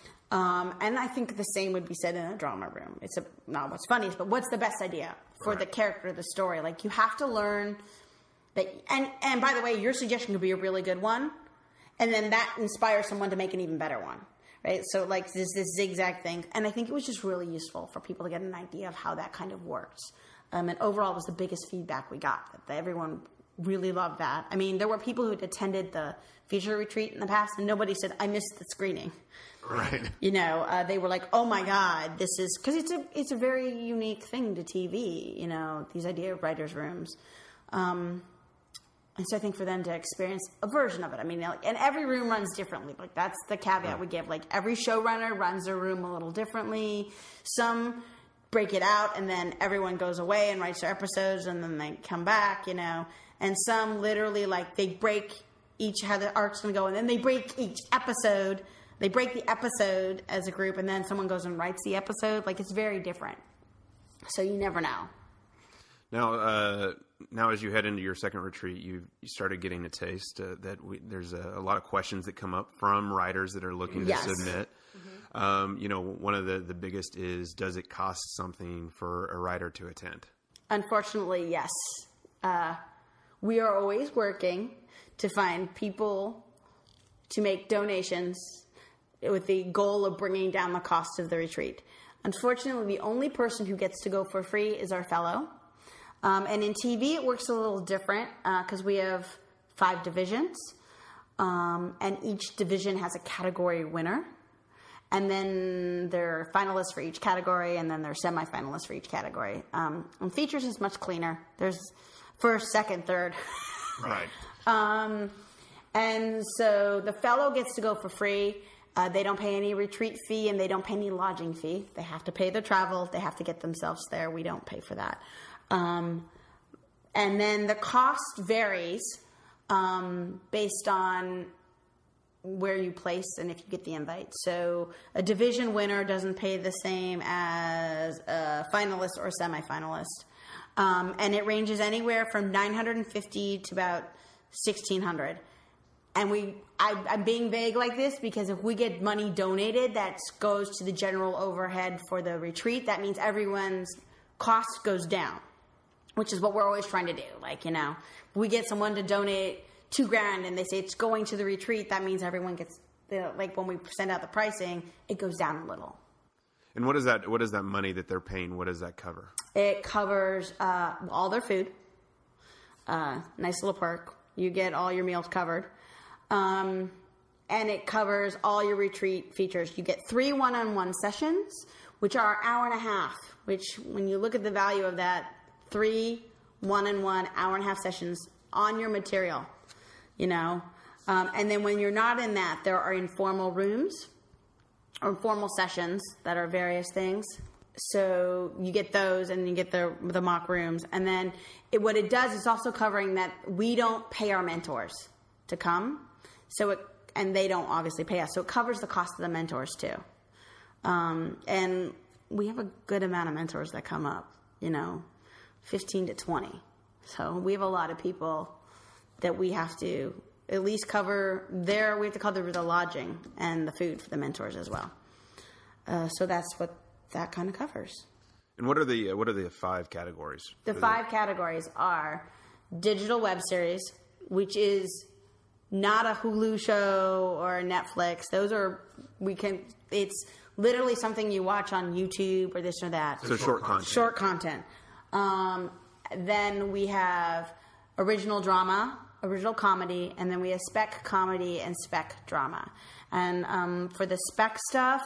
Um, and I think the same would be said in a drama room. It's a, not what's funniest, but what's the best idea for right. the character, the story. Like, you have to learn that, and, and by the way, your suggestion could be a really good one, and then that inspires someone to make an even better one. Right, so like this this zigzag thing, and I think it was just really useful for people to get an idea of how that kind of works. Um, and overall, it was the biggest feedback we got. That everyone really loved that. I mean, there were people who had attended the feature retreat in the past, and nobody said, "I missed the screening." Right. You know, uh, they were like, "Oh my God, this is," because it's a it's a very unique thing to T V. You know, these idea of writers' rooms. Um, And so I think for them to experience a version of it, I mean, like, and every room runs differently. Like that's the caveat we give. Like every showrunner runs a room a little differently. Some break it out and then everyone goes away and writes their episodes and then they come back, you know. And some literally like they break each how the arc's going to go and then they break each episode. They break the episode as a group and then someone goes and writes the episode. Like it's very different. So you never know. Now, uh, now as you head into your second retreat, you you started getting a taste uh, that we, there's a, a lot of questions that come up from writers that are looking yes. to submit. Mm-hmm. Um, you know, one of the, the biggest is, does it cost something for a writer to attend? Unfortunately, yes. Uh, we are always working to find people to make donations with the goal of bringing down the cost of the retreat. Unfortunately, the only person who gets to go for free is our fellow. Um, and in T V, it works a little different because uh, we have five divisions, um, and each division has a category winner. And then there are finalists for each category, and then there are semifinalists for each category. Um, and features is much cleaner. There's first, second, third. Right. um, and so the fellow gets to go for free. Uh, they don't pay any retreat fee, and they don't pay any lodging fee. They have to pay their travel. They have to get themselves there. We don't pay for that. Um, and then the cost varies um, based on where you place and if you get the invite. So a division winner doesn't pay the same as a finalist or semifinalist. Um, and it ranges anywhere from nine hundred fifty to about sixteen hundred. And we, I, I'm being vague like this because if we get money donated that goes to the general overhead for the retreat, that means everyone's cost goes down, which is what we're always trying to do. Like, you know, if we get someone to donate two grand and they say it's going to the retreat, that means everyone gets, you know, like when we send out the pricing, it goes down a little. And what is that, what is that money that they're paying? What does that cover? It covers uh, all their food. Uh, nice little perk. You get all your meals covered. Um, and it covers all your retreat features. You get three one-on-one sessions, which are an hour and a half, which when you look at the value of that, three one-on-one hour and a half sessions on your material, you know. Um, and then when you're not in that, there are informal rooms or informal sessions that are various things. So you get those and you get the the mock rooms. And then it, what it does is also covering that we don't pay our mentors to come. So it, and they don't obviously pay us. So it covers the cost of the mentors too. Um, and we have a good amount of mentors that come up, you know, fifteen to twenty. So we have a lot of people that we have to at least cover their, we have to cover the lodging and the food for the mentors as well. Uh, so that's what that kind of covers. And what are the, what are the five categories? The five categories are digital web series, which is not a Hulu show or a Netflix. Those are We can. It's literally something you watch on YouTube or this or that. So short content. Short content. Um, then we have original drama, original comedy, and then we have spec comedy and spec drama. And um, for the spec stuff,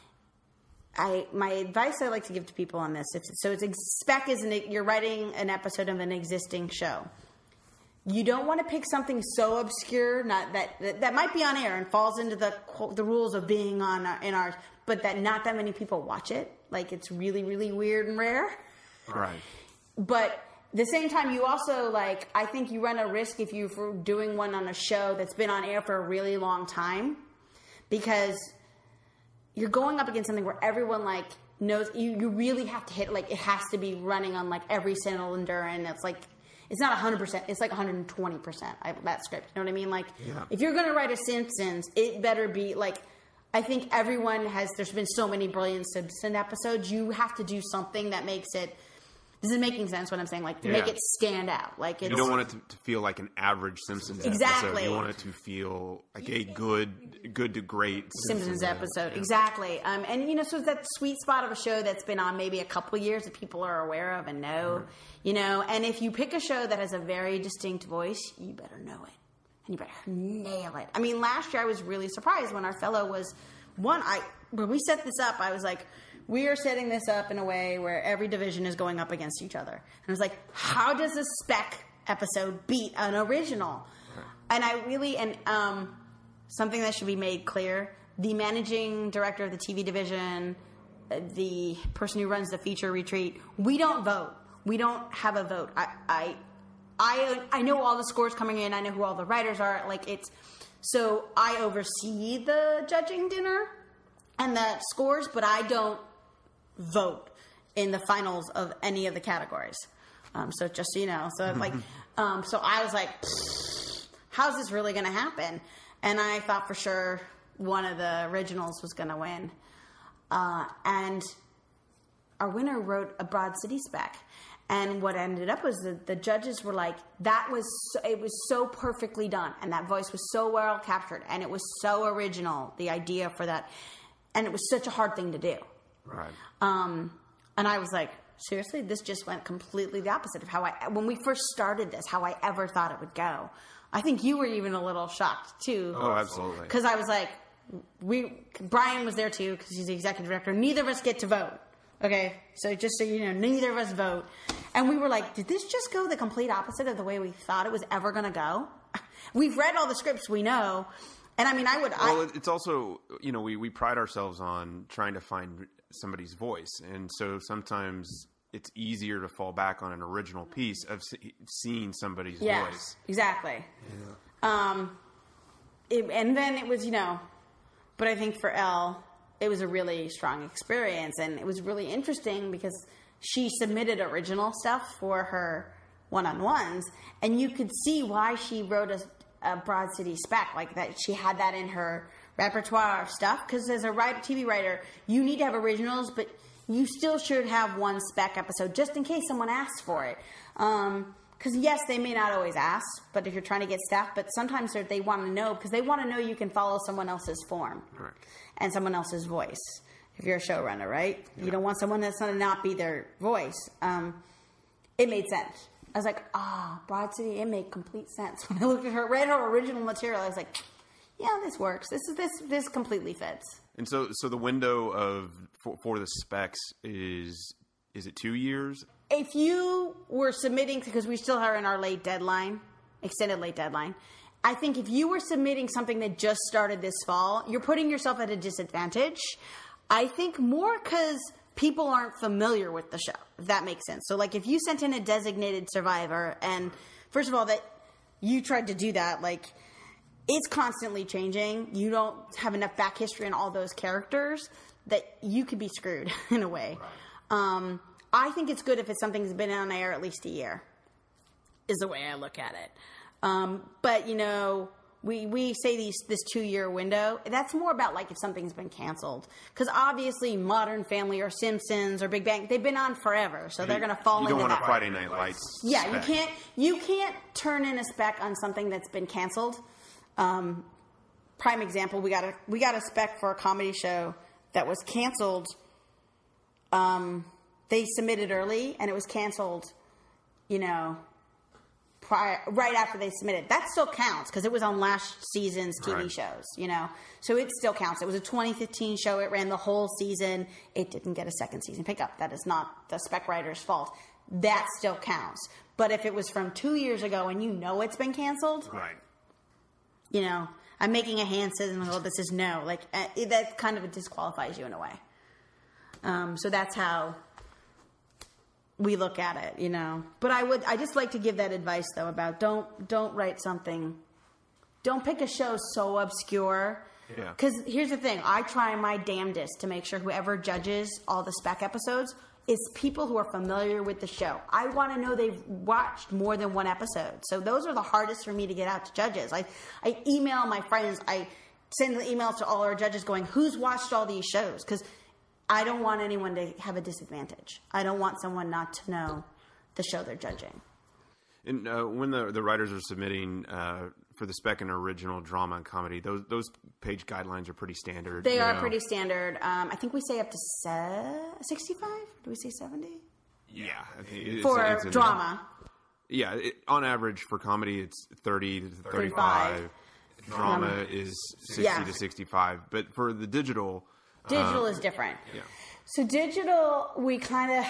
I my advice I like to give to people on this. If, so it's spec is an, you're writing an episode of an existing show. You don't want to pick something so obscure, not that, that that might be on air and falls into the the rules of being on our, in ours, but that not that many people watch it. Like it's really, really weird and rare. Right. But at the same time, you also like I think you run a risk if you're doing one on a show that's been on air for a really long time, because you're going up against something where everyone like knows you. You really have to hit like it has to be running on like every cylinder, and it's like. It's not one hundred percent. It's like one hundred twenty percent, that script. You know what I mean? Like, yeah. If you're going to write a Simpsons, it better be, like, I think everyone has, there's been so many brilliant Simpsons episodes. You have to do something that makes it, this is making sense what I'm saying, like, to yeah. make it stand out. Like it's, you don't want it to, to feel like an average Simpsons exactly. episode. You want it to feel like a good, good to great Simpsons, Simpsons episode. Yeah. Exactly. Um, and, you know, so it's that sweet spot of a show that's been on maybe a couple years that people are aware of and know. Mm-hmm. You know, and if you pick a show that has a very distinct voice, you better know it. And you better nail it. I mean, last year I was really surprised when our fellow was, one, I when we set this up, I was like, we are setting this up in a way where every division is going up against each other. And I was like, how does a spec episode beat an original? And I really, and um, something that should be made clear, the managing director of the T V division, the person who runs the feature retreat, we don't vote. We don't have a vote. I, I, I, I know all the scores coming in. I know who all the writers are. Like it's, so I oversee the judging dinner and the scores, but I don't vote in the finals of any of the categories. Um, so just so you know, so like, um, so I was like, how's this really going to happen? And I thought for sure one of the originals was going to win. Uh, and our winner wrote a Broad City spec. And what ended up was the, the judges were like, that was, so, it was so perfectly done. And that voice was so well captured. And it was so original, the idea for that. And it was such a hard thing to do. Right. Um, and I was like, seriously, this just went completely the opposite of how I, when we first started this, how I ever thought it would go. I think you were even a little shocked too. Oh, absolutely. Because I was like, we, Brian was there too, because he's the executive director. Neither of us get to vote. Okay, so just so you know, neither of us vote. And we were like, did this just go the complete opposite of the way we thought it was ever going to go? We've read all the scripts we know. And I mean, I would... Well, I, it's also, you know, we, we pride ourselves on trying to find somebody's voice. And so sometimes it's easier to fall back on an original piece of see, seeing somebody's yes, voice. Exactly. Yeah. Um, it, and then it was, you know... But I think for Elle... It was a really strong experience, and it was really interesting because she submitted original stuff for her one-on-ones, and you could see why she wrote a, a Broad City spec, like that she had that in her repertoire of stuff, because as a writer, T V writer, you need to have originals, but you still should have one spec episode just in case someone asks for it. Um, because, yes, they may not always ask, but if you're trying to get staff, but sometimes they want to know, because they want to know you can follow someone else's form. Right. And someone else's voice, if you're a showrunner, right? Yeah. You don't want someone that's going to not be their voice. Um, it made sense. I was like, ah, oh, Broad City, it made complete sense. When I looked at her, read her original material, I was like, yeah, this works. This is this this completely fits. And so, so the window of for, for the specs is is it two years? If you were submitting, because we still are in our late deadline, extended late deadline. I think if you were submitting something that just started this fall, you're putting yourself at a disadvantage. I think more because people aren't familiar with the show, if that makes sense. So, like, if you sent in a designated survivor, and first of all, that you tried to do that, like, it's constantly changing. You don't have enough back history on all those characters that you could be screwed in a way. Um, I think it's good if it's something that's been on air at least a year, is the way I look at it. Um, but, you know, we, we say these, this two-year window. That's more about, like, if something's been canceled. Because, obviously, Modern Family or Simpsons or Big Bang, they've been on forever. So they're going to fall into that. You don't want a Friday Night Lights Yeah, spec. you can't, you can't turn in a spec on something that's been canceled. Um, prime example. We got a we got a spec for a comedy show that was canceled. Um, they submitted early, and it was canceled. You know, prior right after they submitted. That still counts because it was on last season's T V right. shows. You know, so it still counts. It was a twenty fifteen show. It ran the whole season. It didn't get a second season pickup. That is not the spec writer's fault. That still counts. But if it was from two years ago and you know it's been canceled, Right. you know, I'm making a hand signal. Well, this is no. Like uh, that kind of disqualifies you in a way. Um, so that's how we look at it, you know. But I would, I just like to give that advice though about don't don't write something, don't pick a show so obscure. Yeah. Because here's the thing, I try my damnedest to make sure whoever judges all the spec episodes is people who are familiar with the show. I want to know they've watched more than one episode. So those are the hardest for me to get out to judges. I, I email my friends. I send the emails to all our judges going, who's watched all these shows? Because I don't want anyone to have a disadvantage. I don't want someone not to know the show they're judging. And uh, when the the writers are submitting uh, for the spec and original drama and comedy, those those page guidelines are pretty standard. They you are know? pretty standard. Um, I think we say up to se- sixty-five. Do we say seventy? Yeah, I think it's, For it's in drama. there. Yeah, it, on average for comedy, it's thirty to thirty-five. Drama Um, is sixty yeah. to sixty-five. But for the digital, Digital uh, is different. Yeah. So digital, we kind of,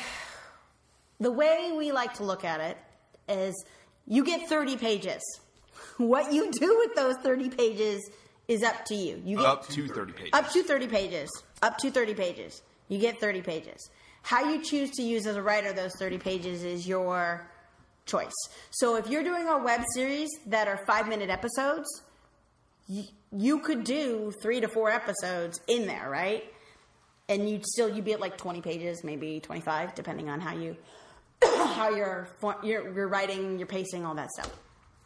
the way we like to look at it is you get thirty pages. What you do with those thirty pages is up to you. You get up to thirty pages. Up to thirty pages. Up to thirty pages. You get thirty pages. How you choose to use as a writer those thirty pages is your choice. So if you're doing a web series that are five-minute episodes, you, you could do three to four episodes in there, right? And you'd still, you'd be at like twenty pages, maybe twenty-five, depending on how you, how you're, you're, you're writing, you're pacing, all that stuff.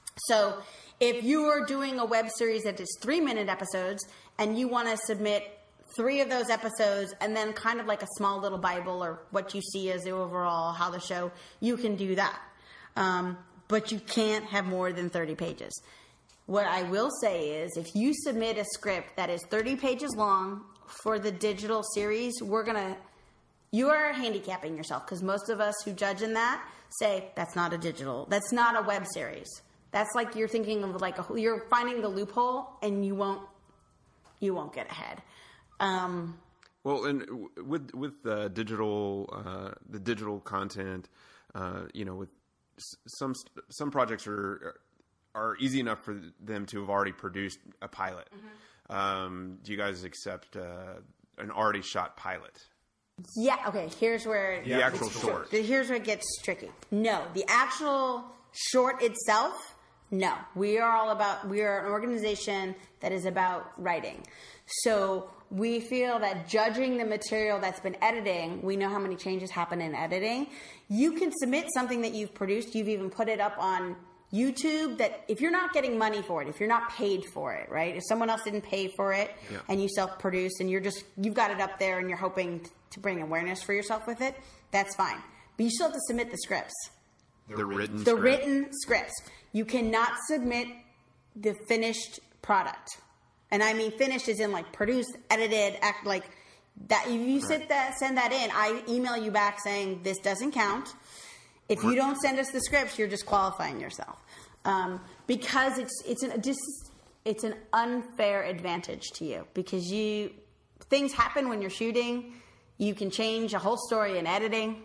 So if you are doing a web series that is three-minute episodes and you want to submit three of those episodes and then kind of like a small little Bible or what you see as the overall, how the show, you can do that. Um, but you can't have more than thirty pages. What I will say is if you submit a script that is thirty pages long for the digital series, we're going to, you are handicapping yourself because most of us who judge in that say that's not a digital, that's not a web series. That's like you're thinking of like a, you're finding the loophole and you won't, you won't get ahead. Um, Well, and w- with with the digital uh, the digital content, uh, you know, with s- some some projects are are easy enough for them to have already produced a pilot. Mm-hmm. Um, do you guys accept uh, an already shot pilot? Yeah. Okay. Here's where The actual short. Here's where it gets tricky. No, the actual short itself. No, we are all about. We are an organization that is about writing. So we feel that judging the material that's been editing, we know how many changes happen in editing. You can submit something that you've produced. You've even put it up on YouTube. That if you're not getting money for it, if you're not paid for it, right? If someone else didn't pay for it, yeah. and you self-produce, and you're just you've got it up there, and you're hoping to bring awareness for yourself with it, that's fine. But you still have to submit the scripts. The written The script. written scripts. You cannot submit the finished product. And I mean finished as in like produced, edited, act like that. If you sit that, send that in, I email you back saying this doesn't count. If you don't send us the scripts, you're disqualifying yourself. Um, because it's it's an just it's an unfair advantage to you because you things happen when you're shooting. You can change a whole story in editing.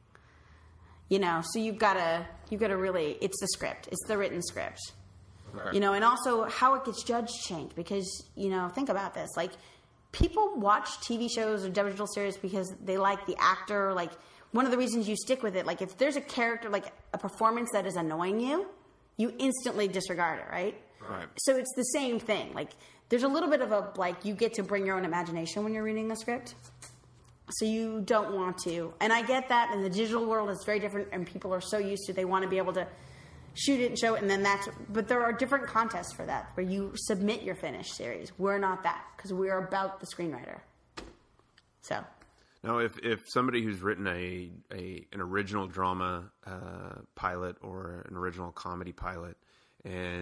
You know, so you've got to you've got to really it's the script, it's the written script. Okay. You know, and also how it gets judged changed because, you know, think about this. Like, people watch T V shows or digital series because they like the actor. Like, one of the reasons you stick with it, like, if there's a character, like a performance that is annoying you, you instantly disregard it, right? Right. So it's the same thing. Like, there's a little bit of a, like, you get to bring your own imagination when you're reading the script. So you don't want to. And I get that in the digital world, it's very different, and people are so used to, they want to be able to shoot it and show it, and then that's, but there are different contests for that, where you submit your finished series. We're not that, because we're about the screenwriter. So. Now, if, if somebody who's written a, a an original drama uh, pilot or an original comedy pilot, and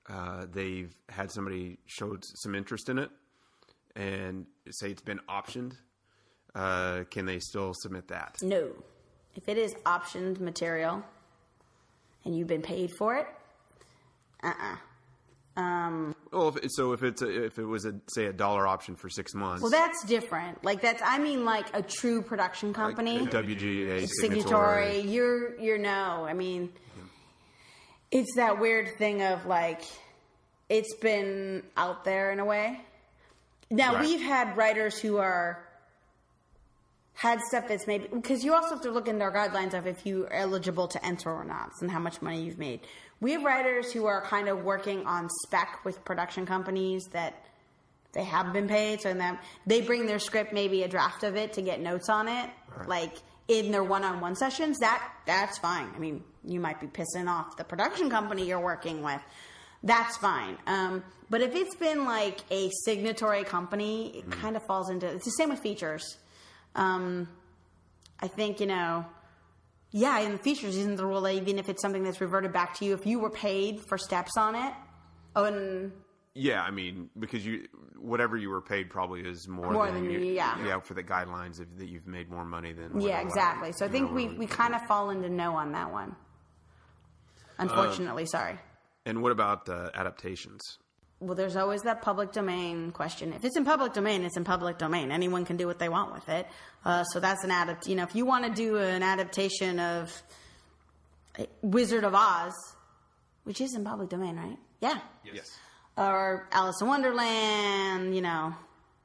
uh, they've had somebody showed some interest in it and say it's been optioned, uh, can they still submit that? No. If it is optioned material and you've been paid for it, uh-uh. Um, well, if, so if it's a, if it was a say a dollar option for six months, well, that's different. Like that's I mean, like a true production company, like W G A signatory. signatory. You're you're no. I mean, mm-hmm. It's that weird thing of like it's been out there in a way. Now right. We've had writers who are had stuff that's maybe because you also have to look into our guidelines of if you're eligible to enter or not and how much money you've made. We have writers who are kind of working on spec with production companies that they have been paid. So then they bring their script, maybe a draft of it to get notes on it, right. Like in their one-on-one sessions. That that's fine. I mean, you might be pissing off the production company you're working with. That's fine. Um, but if it's been like a signatory company, it mm. kind of falls into it's the same with features. Um, I think, you know, yeah, in the features isn't the rule that even if it's something that's reverted back to you, if you were paid for steps on it, oh, and yeah, I mean, because you whatever you were paid probably is more, more than, than you, yeah, yeah, for the guidelines of, that you've made more money than yeah, exactly. So I think we we kind of fall into no on that one. Unfortunately, uh, sorry. And what about uh, adaptations? Well, there's always that public domain question. If it's in public domain, it's in public domain. Anyone can do what they want with it. Uh, so that's an adapt. You know, if you want to do an adaptation of Wizard of Oz, which is in public domain, right? Yeah. Yes. Or Alice in Wonderland, you know,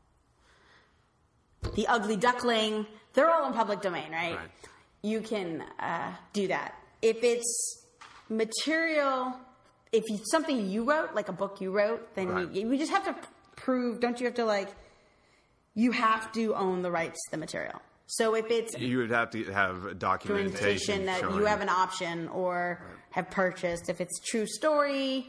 The Ugly Duckling. They're all in public domain, right? Right. You can uh, do that. If it's material... If it's something you wrote, like a book you wrote, then right. you, you just have to prove, don't you have to like, you have to own the rights to the material. So if it's... You would have to have documentation that showing. You have an option or right. have purchased. If it's true story,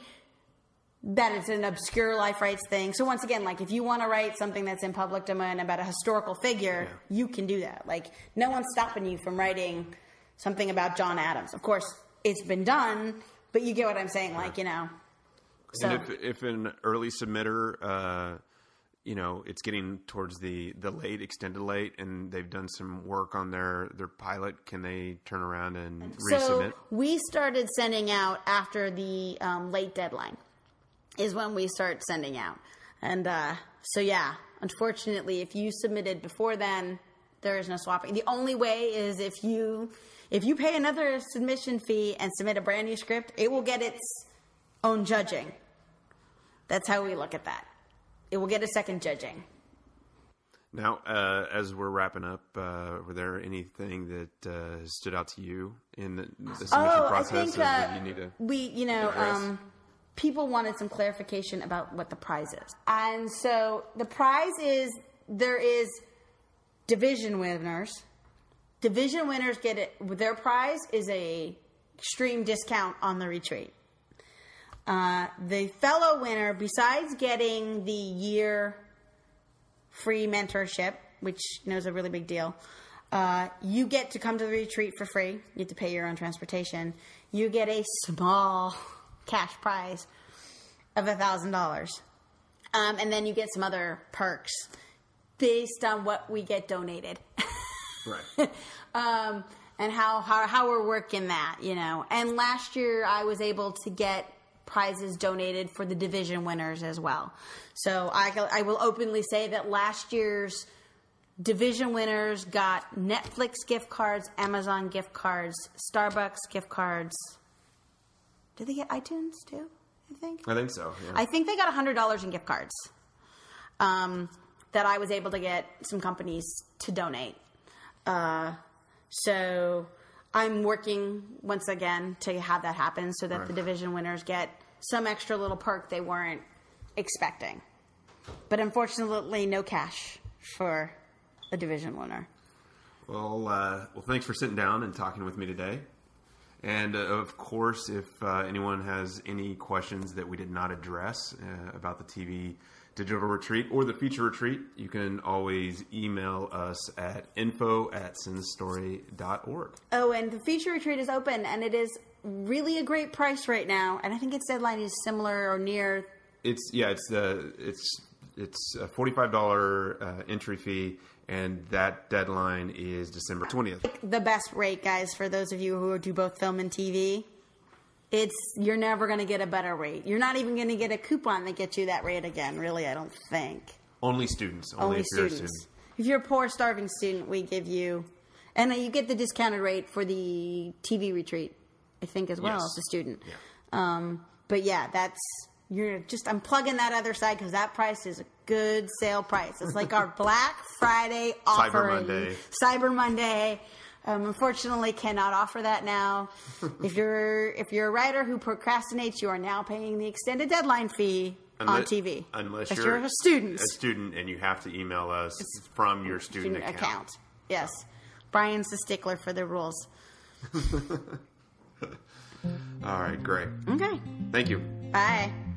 that it's an obscure life rights thing. So once again, like if you want to write something that's in public domain about a historical figure, yeah. you can do that. Like no one's stopping you from writing something about John Adams. Of course, it's been done... But you get what I'm saying, like, you know. So. And if, if an early submitter, uh, you know, it's getting towards the, the late, extended late, and they've done some work on their, their pilot, can they turn around and resubmit? So we started sending out after the um, late deadline is when we start sending out. And uh, so, yeah, unfortunately, if you submitted before then, there is no swapping. The only way is if you... If you pay another submission fee and submit a brand new script, it will get its own judging. That's how we look at that. It will get a second judging. Now, uh, as we're wrapping up, uh, were there anything that uh, stood out to you in the, the submission oh, process I think, uh, that you need to we, you know, um, people wanted some clarification about what the prize is. And so the prize is, there is division winners. Division winners get it. Their prize is a extreme discount on the retreat. Uh, the fellow winner, besides getting the year free mentorship, which you know is a really big deal, uh, you get to come to the retreat for free. You get to pay your own transportation. You get a small cash prize of a thousand dollars, and then you get some other perks based on what we get donated. Right. um, and how, how how we're working that, you know. And last year I was able to get prizes donated for the division winners as well. So I, I will openly say that last year's division winners got Netflix gift cards, Amazon gift cards, Starbucks gift cards. Did they get iTunes too, I think? I think so, yeah. I think they got one hundred dollars in gift cards um, that I was able to get some companies to donate. Uh, so I'm working once again to have that happen so that right. the division winners get some extra little perk they weren't expecting. But unfortunately, no cash for a division winner. Well, uh, well, thanks for sitting down and talking with me today. And, uh, of course, if uh, anyone has any questions that we did not address uh, about the T V digital retreat or the feature retreat, you can always email us at info at cinestory dot org. Oh, and the feature retreat is open, and it is really a great price right now, and I think its deadline is similar or near. It's yeah, it's the it's it's a forty-five dollars uh, entry fee, and that deadline is December twentieth. The best rate, guys, for those of you who do both film and T V. It's you're never going to get a better rate. You're not even going to get a coupon that gets you that rate again. Really, I don't think. Only students. Only, Only if students. You're a student. If you're a poor, starving student, we give you, and you get the discounted rate for the T V retreat, I think, as well Yes. as a student. Yeah. Um, but yeah, that's you're just. I'm plugging that other side because that price is a good sale price. It's like our Black Friday offer, Cyber Monday. Cyber Monday. Um, unfortunately, cannot offer that now. if you're if you're a writer who procrastinates, you are now paying the extended deadline fee on T V. Unless If you're, you're a student. a student, and you have to email us from your student, Student account. account. Yes. Brian's the stickler for the rules. All right, great. Okay. Thank you. Bye.